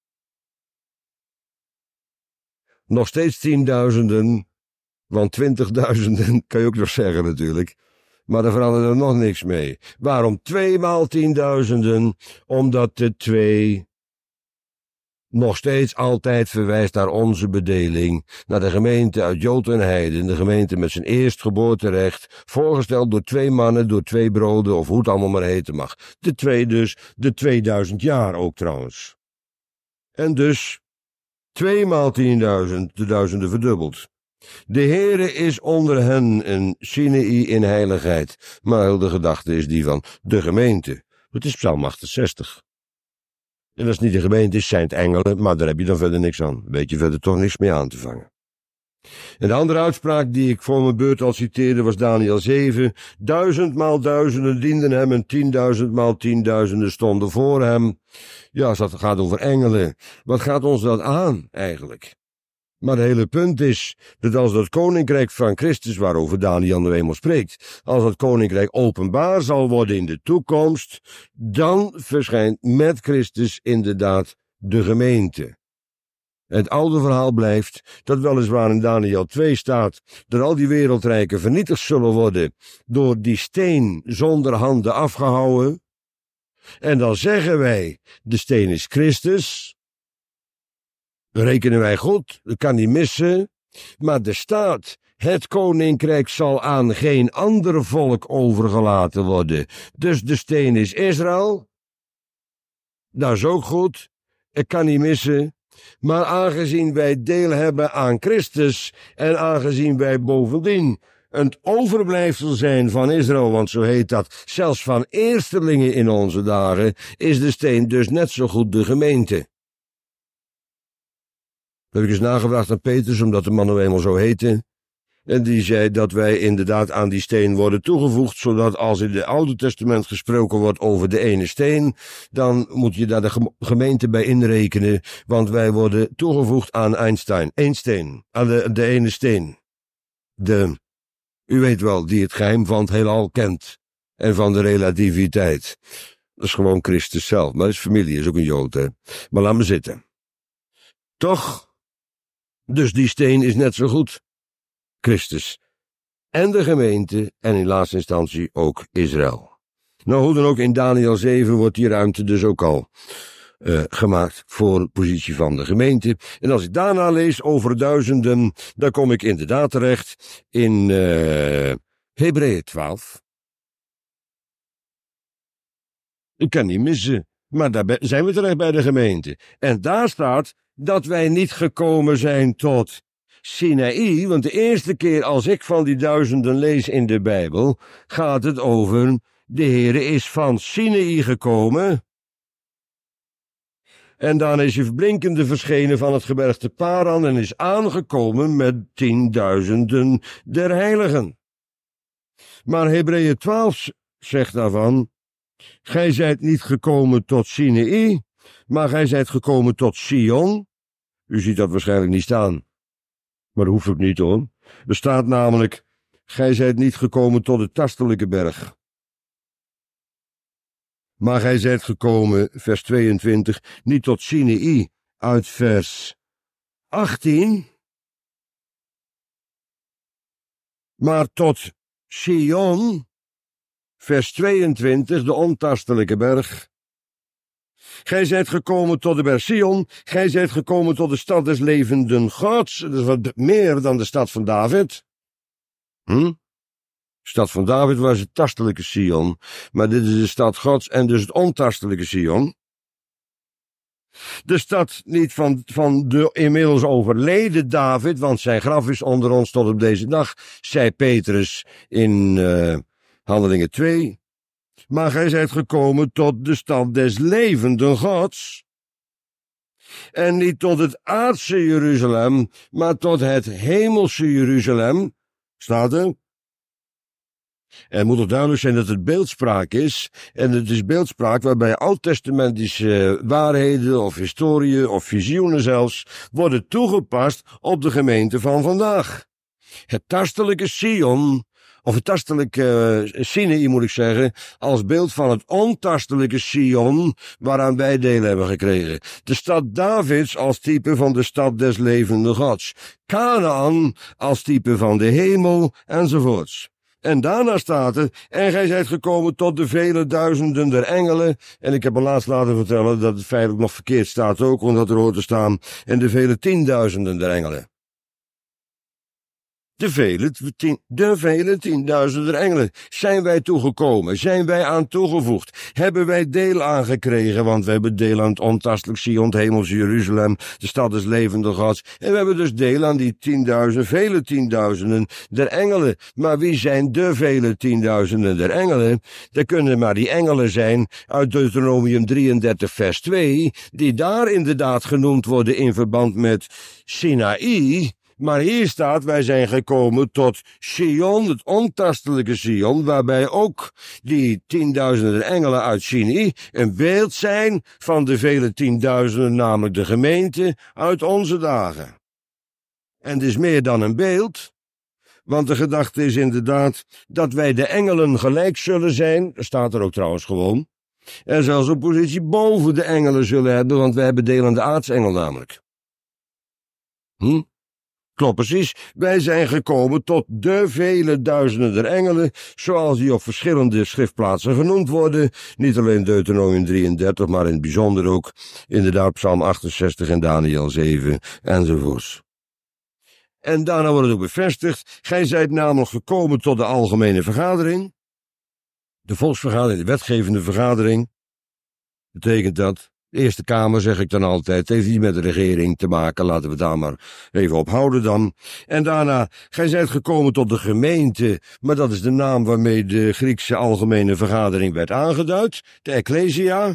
Nog steeds tienduizenden, want twintigduizenden kan je ook nog zeggen natuurlijk. Maar daar verandert er nog niks mee. Waarom tweemaal tienduizenden? Omdat de twee nog steeds altijd verwijst naar onze bedeling, naar de gemeente uit Jood en Heiden, de gemeente met zijn eerstgeboorterecht, voorgesteld door twee mannen, door twee broden, of hoe het allemaal maar heten mag. De twee dus, de tweeduizend jaar ook trouwens. En dus, tweemaal tienduizend, de duizenden verdubbeld. De Heere is onder hen een Sinai in heiligheid, maar heel de gedachte is die van de gemeente. Het is Psalm achtenzestig. En als het niet de gemeente is, zijn het engelen, maar daar heb je dan verder niks aan. Weet je verder toch niks mee aan te vangen. En de andere uitspraak die ik voor mijn beurt al citeerde was Daniel zeven. Duizendmaal duizenden dienden hem en tienduizendmaal tienduizenden stonden voor hem. Ja, als dat gaat over engelen, wat gaat ons dat aan eigenlijk? Maar het hele punt is dat als dat koninkrijk van Christus, waarover Daniel nu eenmaal spreekt, als dat koninkrijk openbaar zal worden in de toekomst, dan verschijnt met Christus inderdaad de gemeente. Het oude verhaal blijft dat weliswaar in Daniel twee staat dat al die wereldrijken vernietigd zullen worden door die steen zonder handen afgehouwen. En dan zeggen wij, de steen is Christus. Rekenen wij goed, dat kan niet missen. Maar er staat, het koninkrijk zal aan geen ander volk overgelaten worden. Dus de steen is Israël. Dat is ook goed, ik kan niet missen. Maar aangezien wij deel hebben aan Christus en aangezien wij bovendien een overblijfsel zijn van Israël, want zo heet dat, zelfs van eerstelingen in onze dagen, is de steen dus net zo goed de gemeente. Dat heb ik eens nagevraagd aan Petrus, omdat de man nou eenmaal zo heette. En die zei dat wij inderdaad aan die steen worden toegevoegd, zodat als in het Oude Testament gesproken wordt over de ene steen, dan moet je daar de gemeente bij inrekenen, want wij worden toegevoegd aan Einstein, één steen, aan de, de ene steen. De, u weet wel, die het geheim van het heelal kent en van de relativiteit. Dat is gewoon Christus zelf, maar dat is familie, is ook een Jood, hè. Maar laat me zitten. Toch, dus die steen is net zo goed. Christus en de gemeente en in laatste instantie ook Israël. Nou, hoe dan ook, in Daniel zeven wordt die ruimte dus ook al uh, gemaakt voor de positie van de gemeente. En als ik daarna lees over duizenden, dan kom ik inderdaad terecht in uh, Hebreeën twaalf. Ik kan niet missen, maar daar zijn we terecht bij de gemeente. En daar staat dat wij niet gekomen zijn tot Sinaï, want de eerste keer als ik van die duizenden lees in de Bijbel, gaat het over, de Heere is van Sinaï gekomen, en dan is hij blinkende verschenen van het gebergte Paran en is aangekomen met tienduizenden der heiligen. Maar Hebreeën twaalf zegt daarvan, gij zijt niet gekomen tot Sinaï, maar gij zijt gekomen tot Sion. U ziet dat waarschijnlijk niet staan. Maar dat hoeft ook niet hoor. Er staat namelijk, gij zijt niet gekomen tot de tastelijke berg. Maar gij zijt gekomen, vers tweeëntwintig, niet tot Sinaï, uit vers achttien, maar tot Sion, vers tweeëntwintig, de ontastelijke berg. Gij zijt gekomen tot de berg Sion, gij zijt gekomen tot de stad des levenden Gods. Dat is wat meer dan de stad van David. Hm? De stad van David was het tastelijke Sion, maar dit is de stad Gods en dus het ontastelijke Sion. De stad niet van, van de inmiddels overleden David, want zijn graf is onder ons tot op deze dag, zei Petrus in uh, Handelingen twee. Maar gij zijt gekomen tot de stad des levenden Gods. En niet tot het aardse Jeruzalem, maar tot het hemelse Jeruzalem. Staat er? En het moet toch duidelijk zijn dat het beeldspraak is. En het is beeldspraak waarbij oud-testamentische waarheden of historieën of visioenen zelfs worden toegepast op de gemeente van vandaag. Het tastelijke Sion, of het tastelijke uh, Sinaï moet ik zeggen, als beeld van het ontastelijke Sion, waaraan wij deel hebben gekregen. De stad Davids als type van de stad des levenden Gods. Kanaan als type van de hemel, enzovoorts. En daarna staat er, en gij zijt gekomen tot de vele duizenden der engelen. En ik heb me laatst laten vertellen dat het feitelijk nog verkeerd staat ook, omdat er hoort te staan, en de vele tienduizenden der engelen. De vele, tien, de vele tienduizenden engelen. Zijn wij toegekomen? Zijn wij aan toegevoegd? Hebben wij deel aangekregen? Want we hebben deel aan het ontastelijk Sion, het hemelse Jeruzalem, de stad des levenden Gods. En we hebben dus deel aan die tienduizenden, vele tienduizenden der engelen. Maar wie zijn de vele tienduizenden der engelen? Dat kunnen maar die engelen zijn uit Deuteronomium drieëndertig vers twee, die daar inderdaad genoemd worden in verband met Sinaï. Maar hier staat, wij zijn gekomen tot Sion, het ontastelijke Sion, waarbij ook die tienduizenden engelen uit Sinai een beeld zijn van de vele tienduizenden, namelijk de gemeente uit onze dagen. En het is meer dan een beeld, want de gedachte is inderdaad dat wij de engelen gelijk zullen zijn, dat staat er ook trouwens gewoon, en zelfs een positie boven de engelen zullen hebben, want wij hebben deel aan de aartsengel namelijk. Hm? Klopt precies, wij zijn gekomen tot de vele duizenden der engelen, zoals die op verschillende schriftplaatsen genoemd worden, niet alleen Deuteronomium drieëndertig, maar in het bijzonder ook inderdaad Psalm achtenzestig en Daniel zeven enzovoorts. En daarna wordt het ook bevestigd, gij zijt namelijk gekomen tot de algemene vergadering, de volksvergadering, de wetgevende vergadering, betekent dat. De Eerste Kamer, zeg ik dan altijd, heeft niet met de regering te maken, laten we daar maar even op houden dan. En daarna, gij zijt gekomen tot de gemeente, maar dat is de naam waarmee de Griekse algemene vergadering werd aangeduid, de Ecclesia.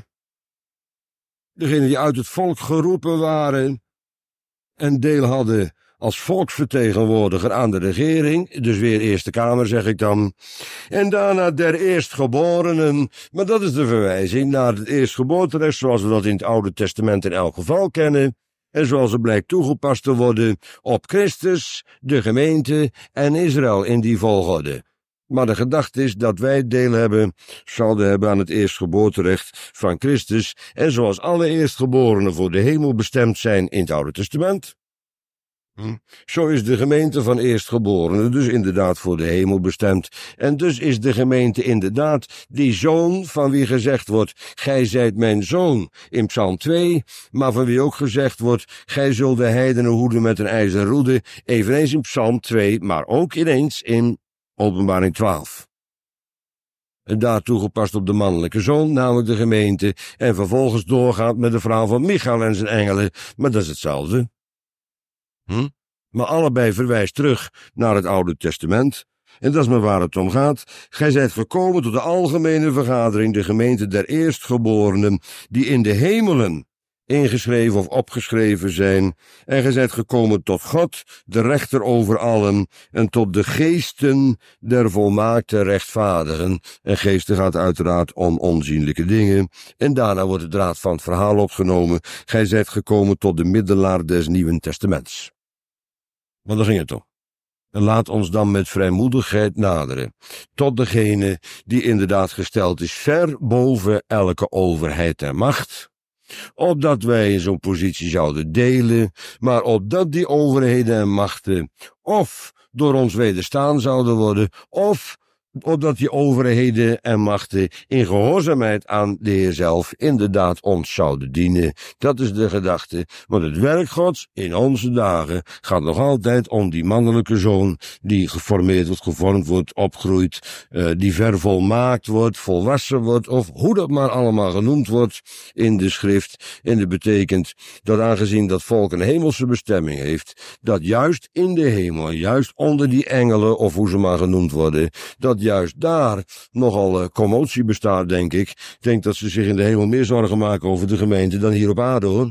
Degenen die uit het volk geroepen waren en deel hadden als volksvertegenwoordiger aan de regering, dus weer Eerste Kamer zeg ik dan, en daarna der eerstgeborenen, maar dat is de verwijzing naar het eerstgeboorterecht zoals we dat in het Oude Testament in elk geval kennen, en zoals het blijkt toegepast te worden op Christus, de gemeente en Israël in die volgorde. Maar de gedachte is dat wij deel hebben, zouden hebben aan het eerstgeboorterecht van Christus, en zoals alle eerstgeborenen voor de hemel bestemd zijn in het Oude Testament, zo is de gemeente van eerstgeborenen dus inderdaad voor de hemel bestemd. En dus is de gemeente inderdaad die zoon van wie gezegd wordt, gij zijt mijn zoon, in Psalm twee, maar van wie ook gezegd wordt, gij zult de heidenen hoeden met een ijzeren roede, eveneens in Psalm twee, maar ook ineens in Openbaring twaalf. En daar toegepast op de mannelijke zoon, namelijk de gemeente, en vervolgens doorgaat met de verhaal van Michael en zijn engelen, maar dat is hetzelfde. Hm? Maar allebei verwijst terug naar het Oude Testament. En dat is maar waar het om gaat. Gij zijt gekomen tot de algemene vergadering, de gemeente der eerstgeborenen, die in de hemelen ingeschreven of opgeschreven zijn. En gij zijt gekomen tot God, de rechter over allen, en tot de geesten der volmaakte rechtvaardigen. En geesten gaat uiteraard om onzienlijke dingen. En daarna wordt de draad van het verhaal opgenomen. Gij zijt gekomen tot de middelaar des Nieuwen Testaments. Want daar ging het om. En laat ons dan met vrijmoedigheid naderen, tot degene die inderdaad gesteld is ver boven elke overheid en macht, opdat wij in zo'n positie zouden delen, maar opdat die overheden en machten of door ons wederstaan zouden worden, of opdat die overheden en machten in gehoorzaamheid aan de Heer zelf inderdaad ons zouden dienen. Dat is de gedachte, want het werk Gods in onze dagen gaat nog altijd om die mannelijke zoon die geformeerd wordt, gevormd wordt, opgroeit, uh, die vervolmaakt wordt, volwassen wordt, of hoe dat maar allemaal genoemd wordt in de schrift. En dat betekent dat aangezien dat volk een hemelse bestemming heeft, dat juist in de hemel, juist onder die engelen, of hoe ze maar genoemd worden, dat juist daar nogal uh, commotie bestaat, denk ik. Ik denk dat ze zich in de hemel meer zorgen maken over de gemeente dan hier op aarde, hoor.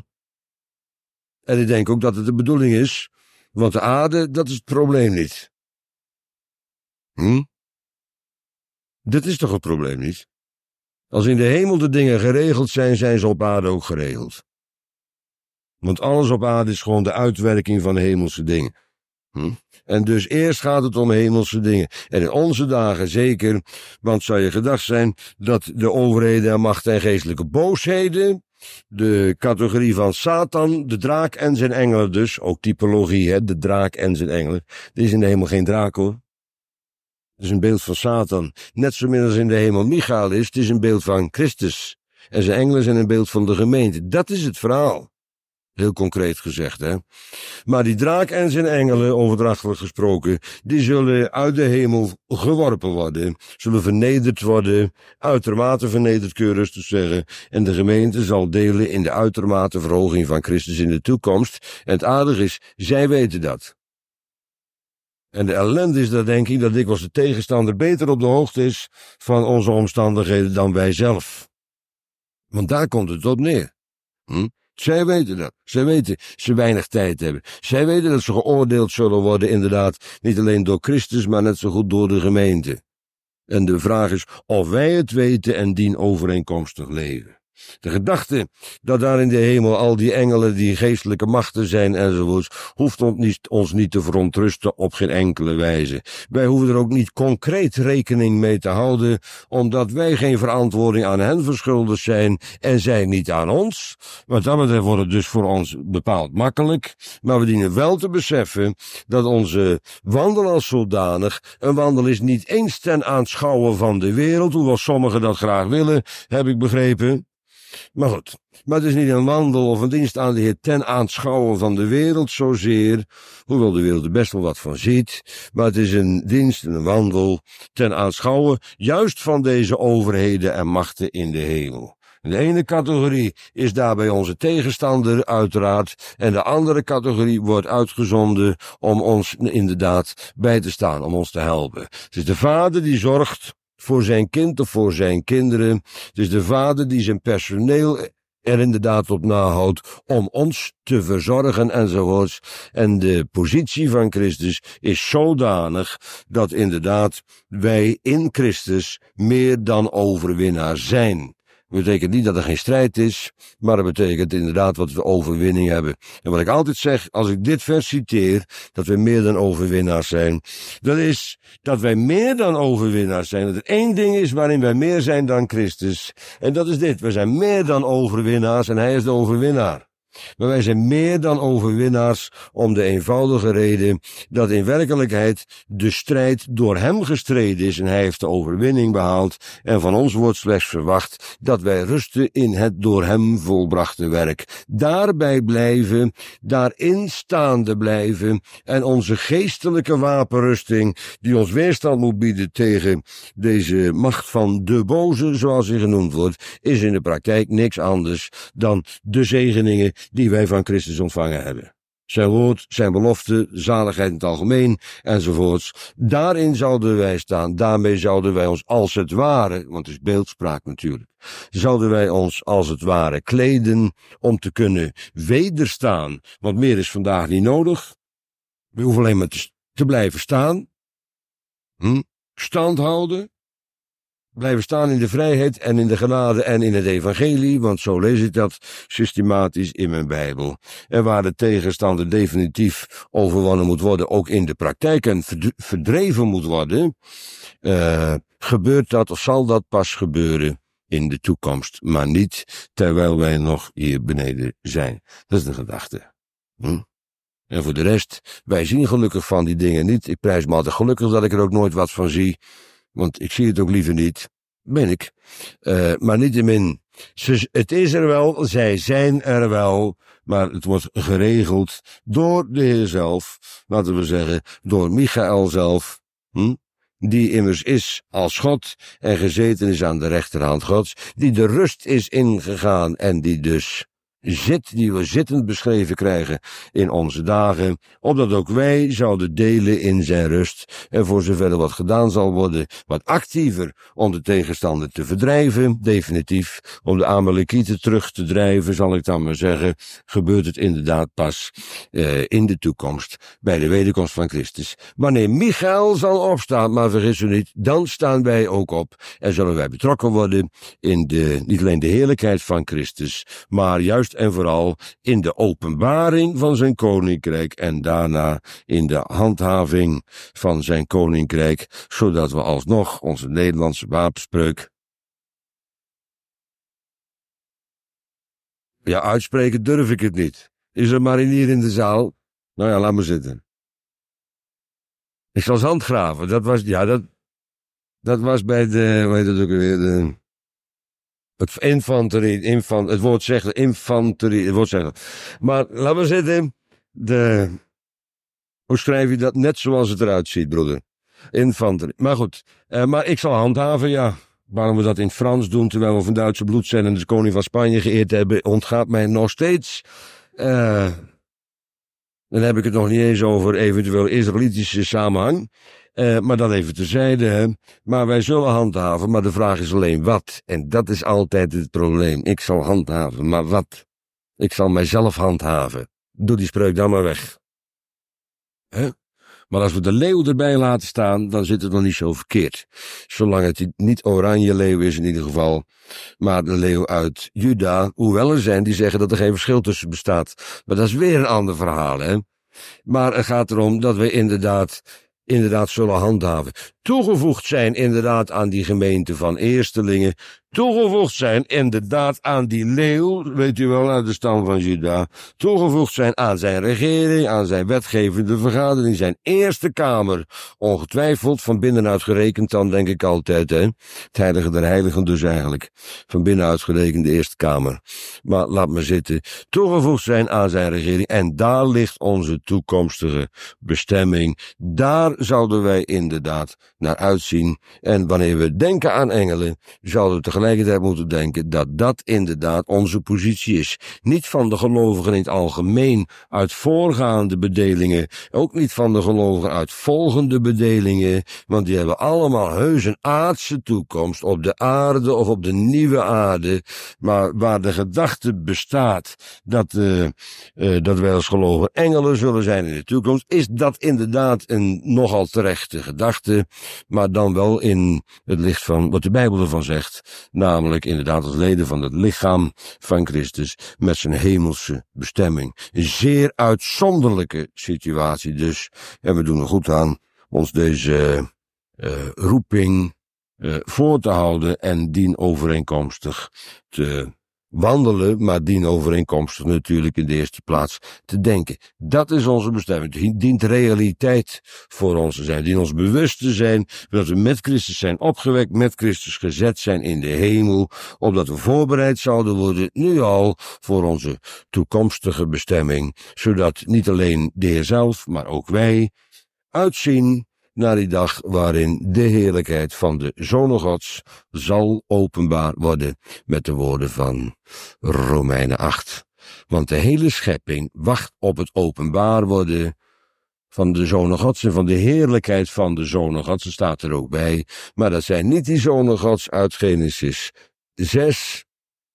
En ik denk ook dat het de bedoeling is, want de aarde, dat is het probleem niet. Hm? Dat is toch het probleem niet? Als in de hemel de dingen geregeld zijn, zijn ze op aarde ook geregeld. Want alles op aarde is gewoon de uitwerking van hemelse dingen. Hm? En dus eerst gaat het om hemelse dingen. En in onze dagen zeker, want zou je gedacht zijn dat de overheden en machten en geestelijke boosheden, de categorie van Satan, de draak en zijn engelen dus, ook typologie, hè, de draak en zijn engelen. Er is in de hemel geen draak, hoor. Het is een beeld van Satan. Net zo min als in de hemel Michael is, het is een beeld van Christus. En zijn engelen zijn een beeld van de gemeente. Dat is het verhaal. Heel concreet gezegd, hè. Maar die draak en zijn engelen, overdrachtelijk gesproken, die zullen uit de hemel geworpen worden, zullen vernederd worden, uitermate vernederd, kun je rustig zeggen, en de gemeente zal delen in de uitermate verhoging van Christus in de toekomst. En het aardige is, zij weten dat. En de ellende is dat, denk ik, dat dikwijls de tegenstander beter op de hoogte is van onze omstandigheden dan wij zelf. Want daar komt het op neer. Hm? Zij weten dat. Zij weten ze weinig tijd hebben. Zij weten dat ze geoordeeld zullen worden, inderdaad, niet alleen door Christus, maar net zo goed door de gemeente. En de vraag is of wij het weten en dien overeenkomstig leven. De gedachte dat daar in de hemel al die engelen die geestelijke machten zijn enzovoorts, hoeft ons niet, ons niet te verontrusten op geen enkele wijze. Wij hoeven er ook niet concreet rekening mee te houden, omdat wij geen verantwoording aan hen verschuldigd zijn en zij niet aan ons. Wat dat betreft wordt het dus voor ons bepaald makkelijk, maar we dienen wel te beseffen dat onze wandel als zodanig een wandel is niet eens ten aanschouwen van de wereld, hoewel sommigen dat graag willen, heb ik begrepen. Maar goed, maar het is niet een wandel of een dienst aan de Heer ten aanschouwen van de wereld zozeer, hoewel de wereld er best wel wat van ziet, maar het is een dienst en een wandel ten aanschouwen juist van deze overheden en machten in de hemel. De ene categorie is daarbij onze tegenstander, uiteraard, en de andere categorie wordt uitgezonden om ons inderdaad bij te staan, om ons te helpen. Het is de vader die zorgt voor zijn kind of voor zijn kinderen. Het is de vader die zijn personeel er inderdaad op nahoudt om ons te verzorgen enzovoorts. En de positie van Christus is zodanig dat inderdaad wij in Christus meer dan overwinnaar zijn. Dat betekent niet dat er geen strijd is, maar dat betekent inderdaad dat we overwinning hebben. En wat ik altijd zeg, als ik dit vers citeer, dat we meer dan overwinnaars zijn, dat is dat wij meer dan overwinnaars zijn. Dat er één ding is waarin wij meer zijn dan Christus. En dat is dit, we zijn meer dan overwinnaars en hij is de overwinnaar. Maar wij zijn meer dan overwinnaars om de eenvoudige reden dat in werkelijkheid de strijd door hem gestreden is en hij heeft de overwinning behaald en van ons wordt slechts verwacht dat wij rusten in het door hem volbrachte werk. Daarbij blijven, daarin staande blijven en onze geestelijke wapenrusting die ons weerstand moet bieden tegen deze macht van de boze, zoals hij genoemd wordt, is in de praktijk niks anders dan de zegeningen die wij van Christus ontvangen hebben. Zijn woord, zijn belofte, zaligheid in het algemeen, enzovoorts. Daarin zouden wij staan, daarmee zouden wij ons als het ware, want het is beeldspraak natuurlijk, zouden wij ons als het ware kleden om te kunnen wederstaan. Want meer is vandaag niet nodig. We hoeven alleen maar te, te blijven staan. Hm? Stand houden. Blijven staan in de vrijheid en in de genade en in het evangelie, want zo lees ik dat systematisch in mijn Bijbel. En waar de tegenstander definitief overwonnen moet worden, ook in de praktijk en verdreven moet worden, uh, gebeurt dat of zal dat pas gebeuren in de toekomst, maar niet terwijl wij nog hier beneden zijn. Dat is de gedachte. Hm? En voor de rest, wij zien gelukkig van die dingen niet. Ik prijs me altijd gelukkig dat ik er ook nooit wat van zie. Want ik zie het ook liever niet, ben ik. Uh, maar niettemin, ze, het is er wel, zij zijn er wel, maar het wordt geregeld door de Heer zelf, laten we zeggen, door Michael zelf, hm? Die immers is als God en gezeten is aan de rechterhand Gods, die de rust is ingegaan en die dus zit, die we zittend beschreven krijgen in onze dagen, opdat ook wij zouden delen in zijn rust en voor zover er wat gedaan zal worden, wat actiever om de tegenstander te verdrijven, definitief, om de Amalekieten terug te drijven, zal ik dan maar zeggen, gebeurt het inderdaad pas uh, in de toekomst, bij de wederkomst van Christus. Wanneer Michael zal opstaan, maar vergis u niet, dan staan wij ook op en zullen wij betrokken worden in de, niet alleen de heerlijkheid van Christus, maar juist en vooral in de openbaring van zijn koninkrijk en daarna in de handhaving van zijn koninkrijk, zodat we alsnog onze Nederlandse wapenspreuk, ja, uitspreken durf ik het niet. Is er marinier in de zaal? Nou ja, laat maar zitten. Ik zal zand graven, dat was, ja, dat, dat was bij de, hoe heet het ook weer, de... Het infanterie, infant, het woord zegt infanterie, het woord zegt. Maar laten we zitten, de, hoe schrijf je dat? Net zoals het eruit ziet, broeder. Infanterie. Maar goed, uh, maar ik zal handhaven, ja. Waarom we dat in het Frans doen, terwijl we van Duitse bloed zijn en de koning van Spanje geëerd hebben, ontgaat mij nog steeds. Uh, dan heb ik het nog niet eens over eventueel Israëlitische samenhang. Uh, maar dat even terzijde, hè. Maar wij zullen handhaven, maar de vraag is alleen wat. En dat is altijd het probleem. Ik zal handhaven, maar wat? Ik zal mijzelf handhaven. Doe die spreuk dan maar weg. Hè? Maar als we de leeuw erbij laten staan, dan zit het nog niet zo verkeerd. Zolang het niet oranje leeuw is in ieder geval, maar de leeuw uit Juda, hoewel er zijn die zeggen dat er geen verschil tussen bestaat. Maar dat is weer een ander verhaal, hè. Maar het gaat erom dat we inderdaad, inderdaad zullen handhaven. Toegevoegd zijn inderdaad aan die gemeente van eerstelingen. Toegevoegd zijn inderdaad aan die leeuw, weet u wel, uit de stam van Juda. Toegevoegd zijn aan zijn regering, aan zijn wetgevende vergadering, zijn eerste kamer. Ongetwijfeld, van binnenuit gerekend dan, denk ik altijd, hè. Het heilige der heiligen dus eigenlijk. Van binnenuit gerekend de eerste kamer. Maar laat maar zitten. Toegevoegd zijn aan zijn regering. En daar ligt onze toekomstige bestemming. Daar zouden wij inderdaad naar uitzien. En wanneer we denken aan engelen, zouden we tegelijkertijd moeten denken dat dat inderdaad onze positie is. Niet van de gelovigen in het algemeen uit voorgaande bedelingen, ook niet van de gelovigen uit volgende bedelingen, want die hebben allemaal heus een aardse toekomst op de aarde of op de nieuwe aarde, maar waar de gedachte bestaat dat, uh, uh, dat wij als gelovigen engelen zullen zijn in de toekomst, is dat inderdaad een nogal terechte gedachte, maar dan wel in het licht van wat de Bijbel ervan zegt, namelijk inderdaad als leden van het lichaam van Christus met zijn hemelse bestemming. Een zeer uitzonderlijke situatie dus, en we doen er goed aan ons deze uh, roeping uh, voor te houden en dienovereenkomstig te wandelen, maar dienovereenkomstig natuurlijk in de eerste plaats te denken. Dat is onze bestemming. Het dient realiteit voor ons te zijn. Het dient ons bewust te zijn dat we met Christus zijn opgewekt, met Christus gezet zijn in de hemel, opdat we voorbereid zouden worden, nu al, voor onze toekomstige bestemming, zodat niet alleen de Heer zelf, maar ook wij uitzien naar die dag waarin de heerlijkheid van de Zoon Gods zal openbaar worden met de woorden van Romeinen acht. Want de hele schepping wacht op het openbaar worden van de Zonen Gods en van de heerlijkheid van de Zonen Gods. Dat staat er ook bij. Maar dat zijn niet die Zonen Gods uit Genesis zes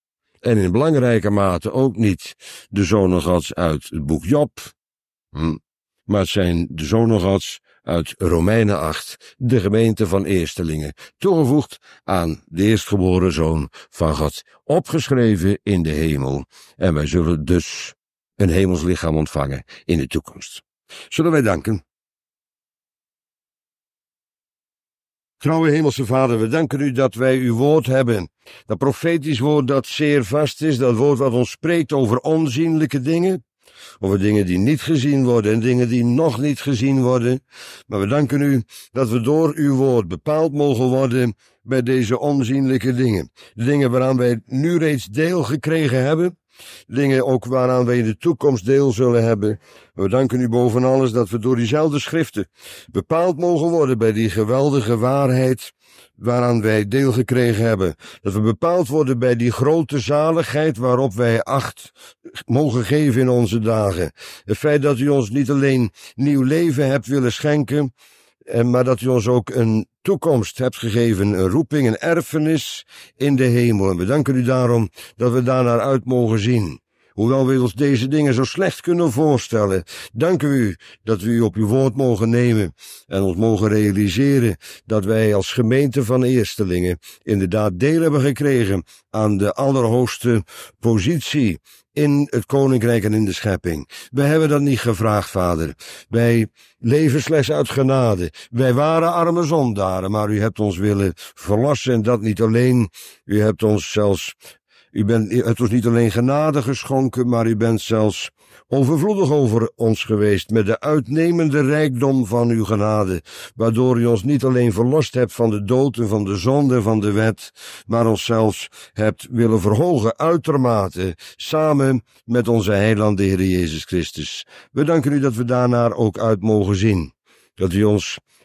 en in belangrijke mate ook niet de Zonen Gods uit het boek Job. Hm. Maar het zijn de Zonen Gods uit Romeinen acht, de gemeente van eerstelingen, toegevoegd aan de eerstgeboren Zoon van God, opgeschreven in de hemel. En wij zullen dus een hemels lichaam ontvangen in de toekomst. Zullen wij danken? Trouwe Hemelse Vader, we danken u dat wij uw woord hebben. Dat profetisch woord dat zeer vast is, dat woord wat ons spreekt over onzienlijke dingen, over dingen die niet gezien worden en dingen die nog niet gezien worden. Maar we danken u dat we door uw woord bepaald mogen worden bij deze onzienlijke dingen. Dingen waaraan wij nu reeds deel gekregen hebben. Dingen ook waaraan wij in de toekomst deel zullen hebben. We danken u boven alles dat we door diezelfde schriften bepaald mogen worden bij die geweldige waarheid waaraan wij deel gekregen hebben. Dat we bepaald worden bij die grote zaligheid waarop wij acht mogen geven in onze dagen. Het feit dat u ons niet alleen nieuw leven hebt willen schenken, maar dat u ons ook een toekomst hebt gegeven, een roeping, een erfenis in de hemel. En we danken u daarom dat we daarnaar uit mogen zien. Hoewel we ons deze dingen zo slecht kunnen voorstellen, danken we u dat we u op uw woord mogen nemen en ons mogen realiseren dat wij als gemeente van eerstelingen inderdaad deel hebben gekregen aan de allerhoogste positie in het koninkrijk en in de schepping. Wij hebben dat niet gevraagd, Vader. Wij leven slechts uit genade. Wij waren arme zondaren, maar u hebt ons willen verlossen en dat niet alleen. U hebt ons zelfs U bent, u hebt ons niet alleen genade geschonken, maar u bent zelfs overvloedig over ons geweest met de uitnemende rijkdom van uw genade, waardoor u ons niet alleen verlost hebt van de dood en van de zonde en van de wet, maar ons zelfs hebt willen verhogen uitermate, samen met onze heiland de Heer Jezus Christus. We danken u dat we daarnaar ook uit mogen zien, dat u ons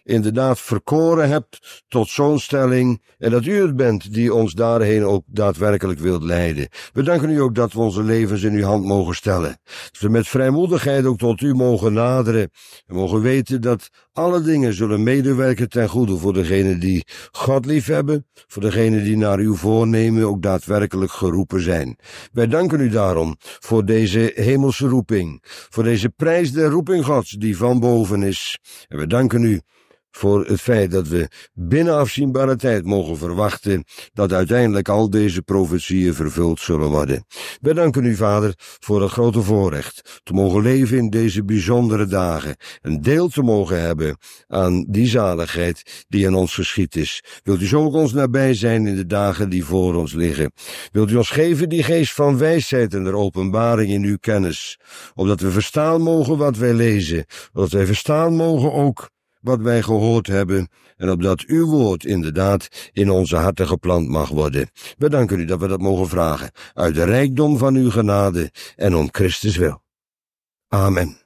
inderdaad verkoren hebt tot zo'n stelling en dat u het bent die ons daarheen ook daadwerkelijk wilt leiden. We danken u ook dat we onze levens in uw hand mogen stellen. Dat we met vrijmoedigheid ook tot u mogen naderen en mogen weten dat alle dingen zullen medewerken ten goede voor degenen die God liefhebben, voor degenen die naar uw voornemen ook daadwerkelijk geroepen zijn. Wij danken u daarom voor deze hemelse roeping, voor deze prijs der roeping Gods die van boven is. En we danken u voor het feit dat we binnen afzienbare tijd mogen verwachten dat uiteindelijk al deze profetieën vervuld zullen worden. Wij danken u, Vader, voor het grote voorrecht te mogen leven in deze bijzondere dagen en deel te mogen hebben aan die zaligheid die aan ons geschied is. Wilt u zo ook ons nabij zijn in de dagen die voor ons liggen? Wilt u ons geven die geest van wijsheid en der openbaring in uw kennis, opdat we verstaan mogen wat wij lezen, opdat wij verstaan mogen ook wat wij gehoord hebben, en opdat uw woord inderdaad in onze harten geplant mag worden. We danken u dat we dat mogen vragen, uit de rijkdom van uw genade en om Christus wil. Amen.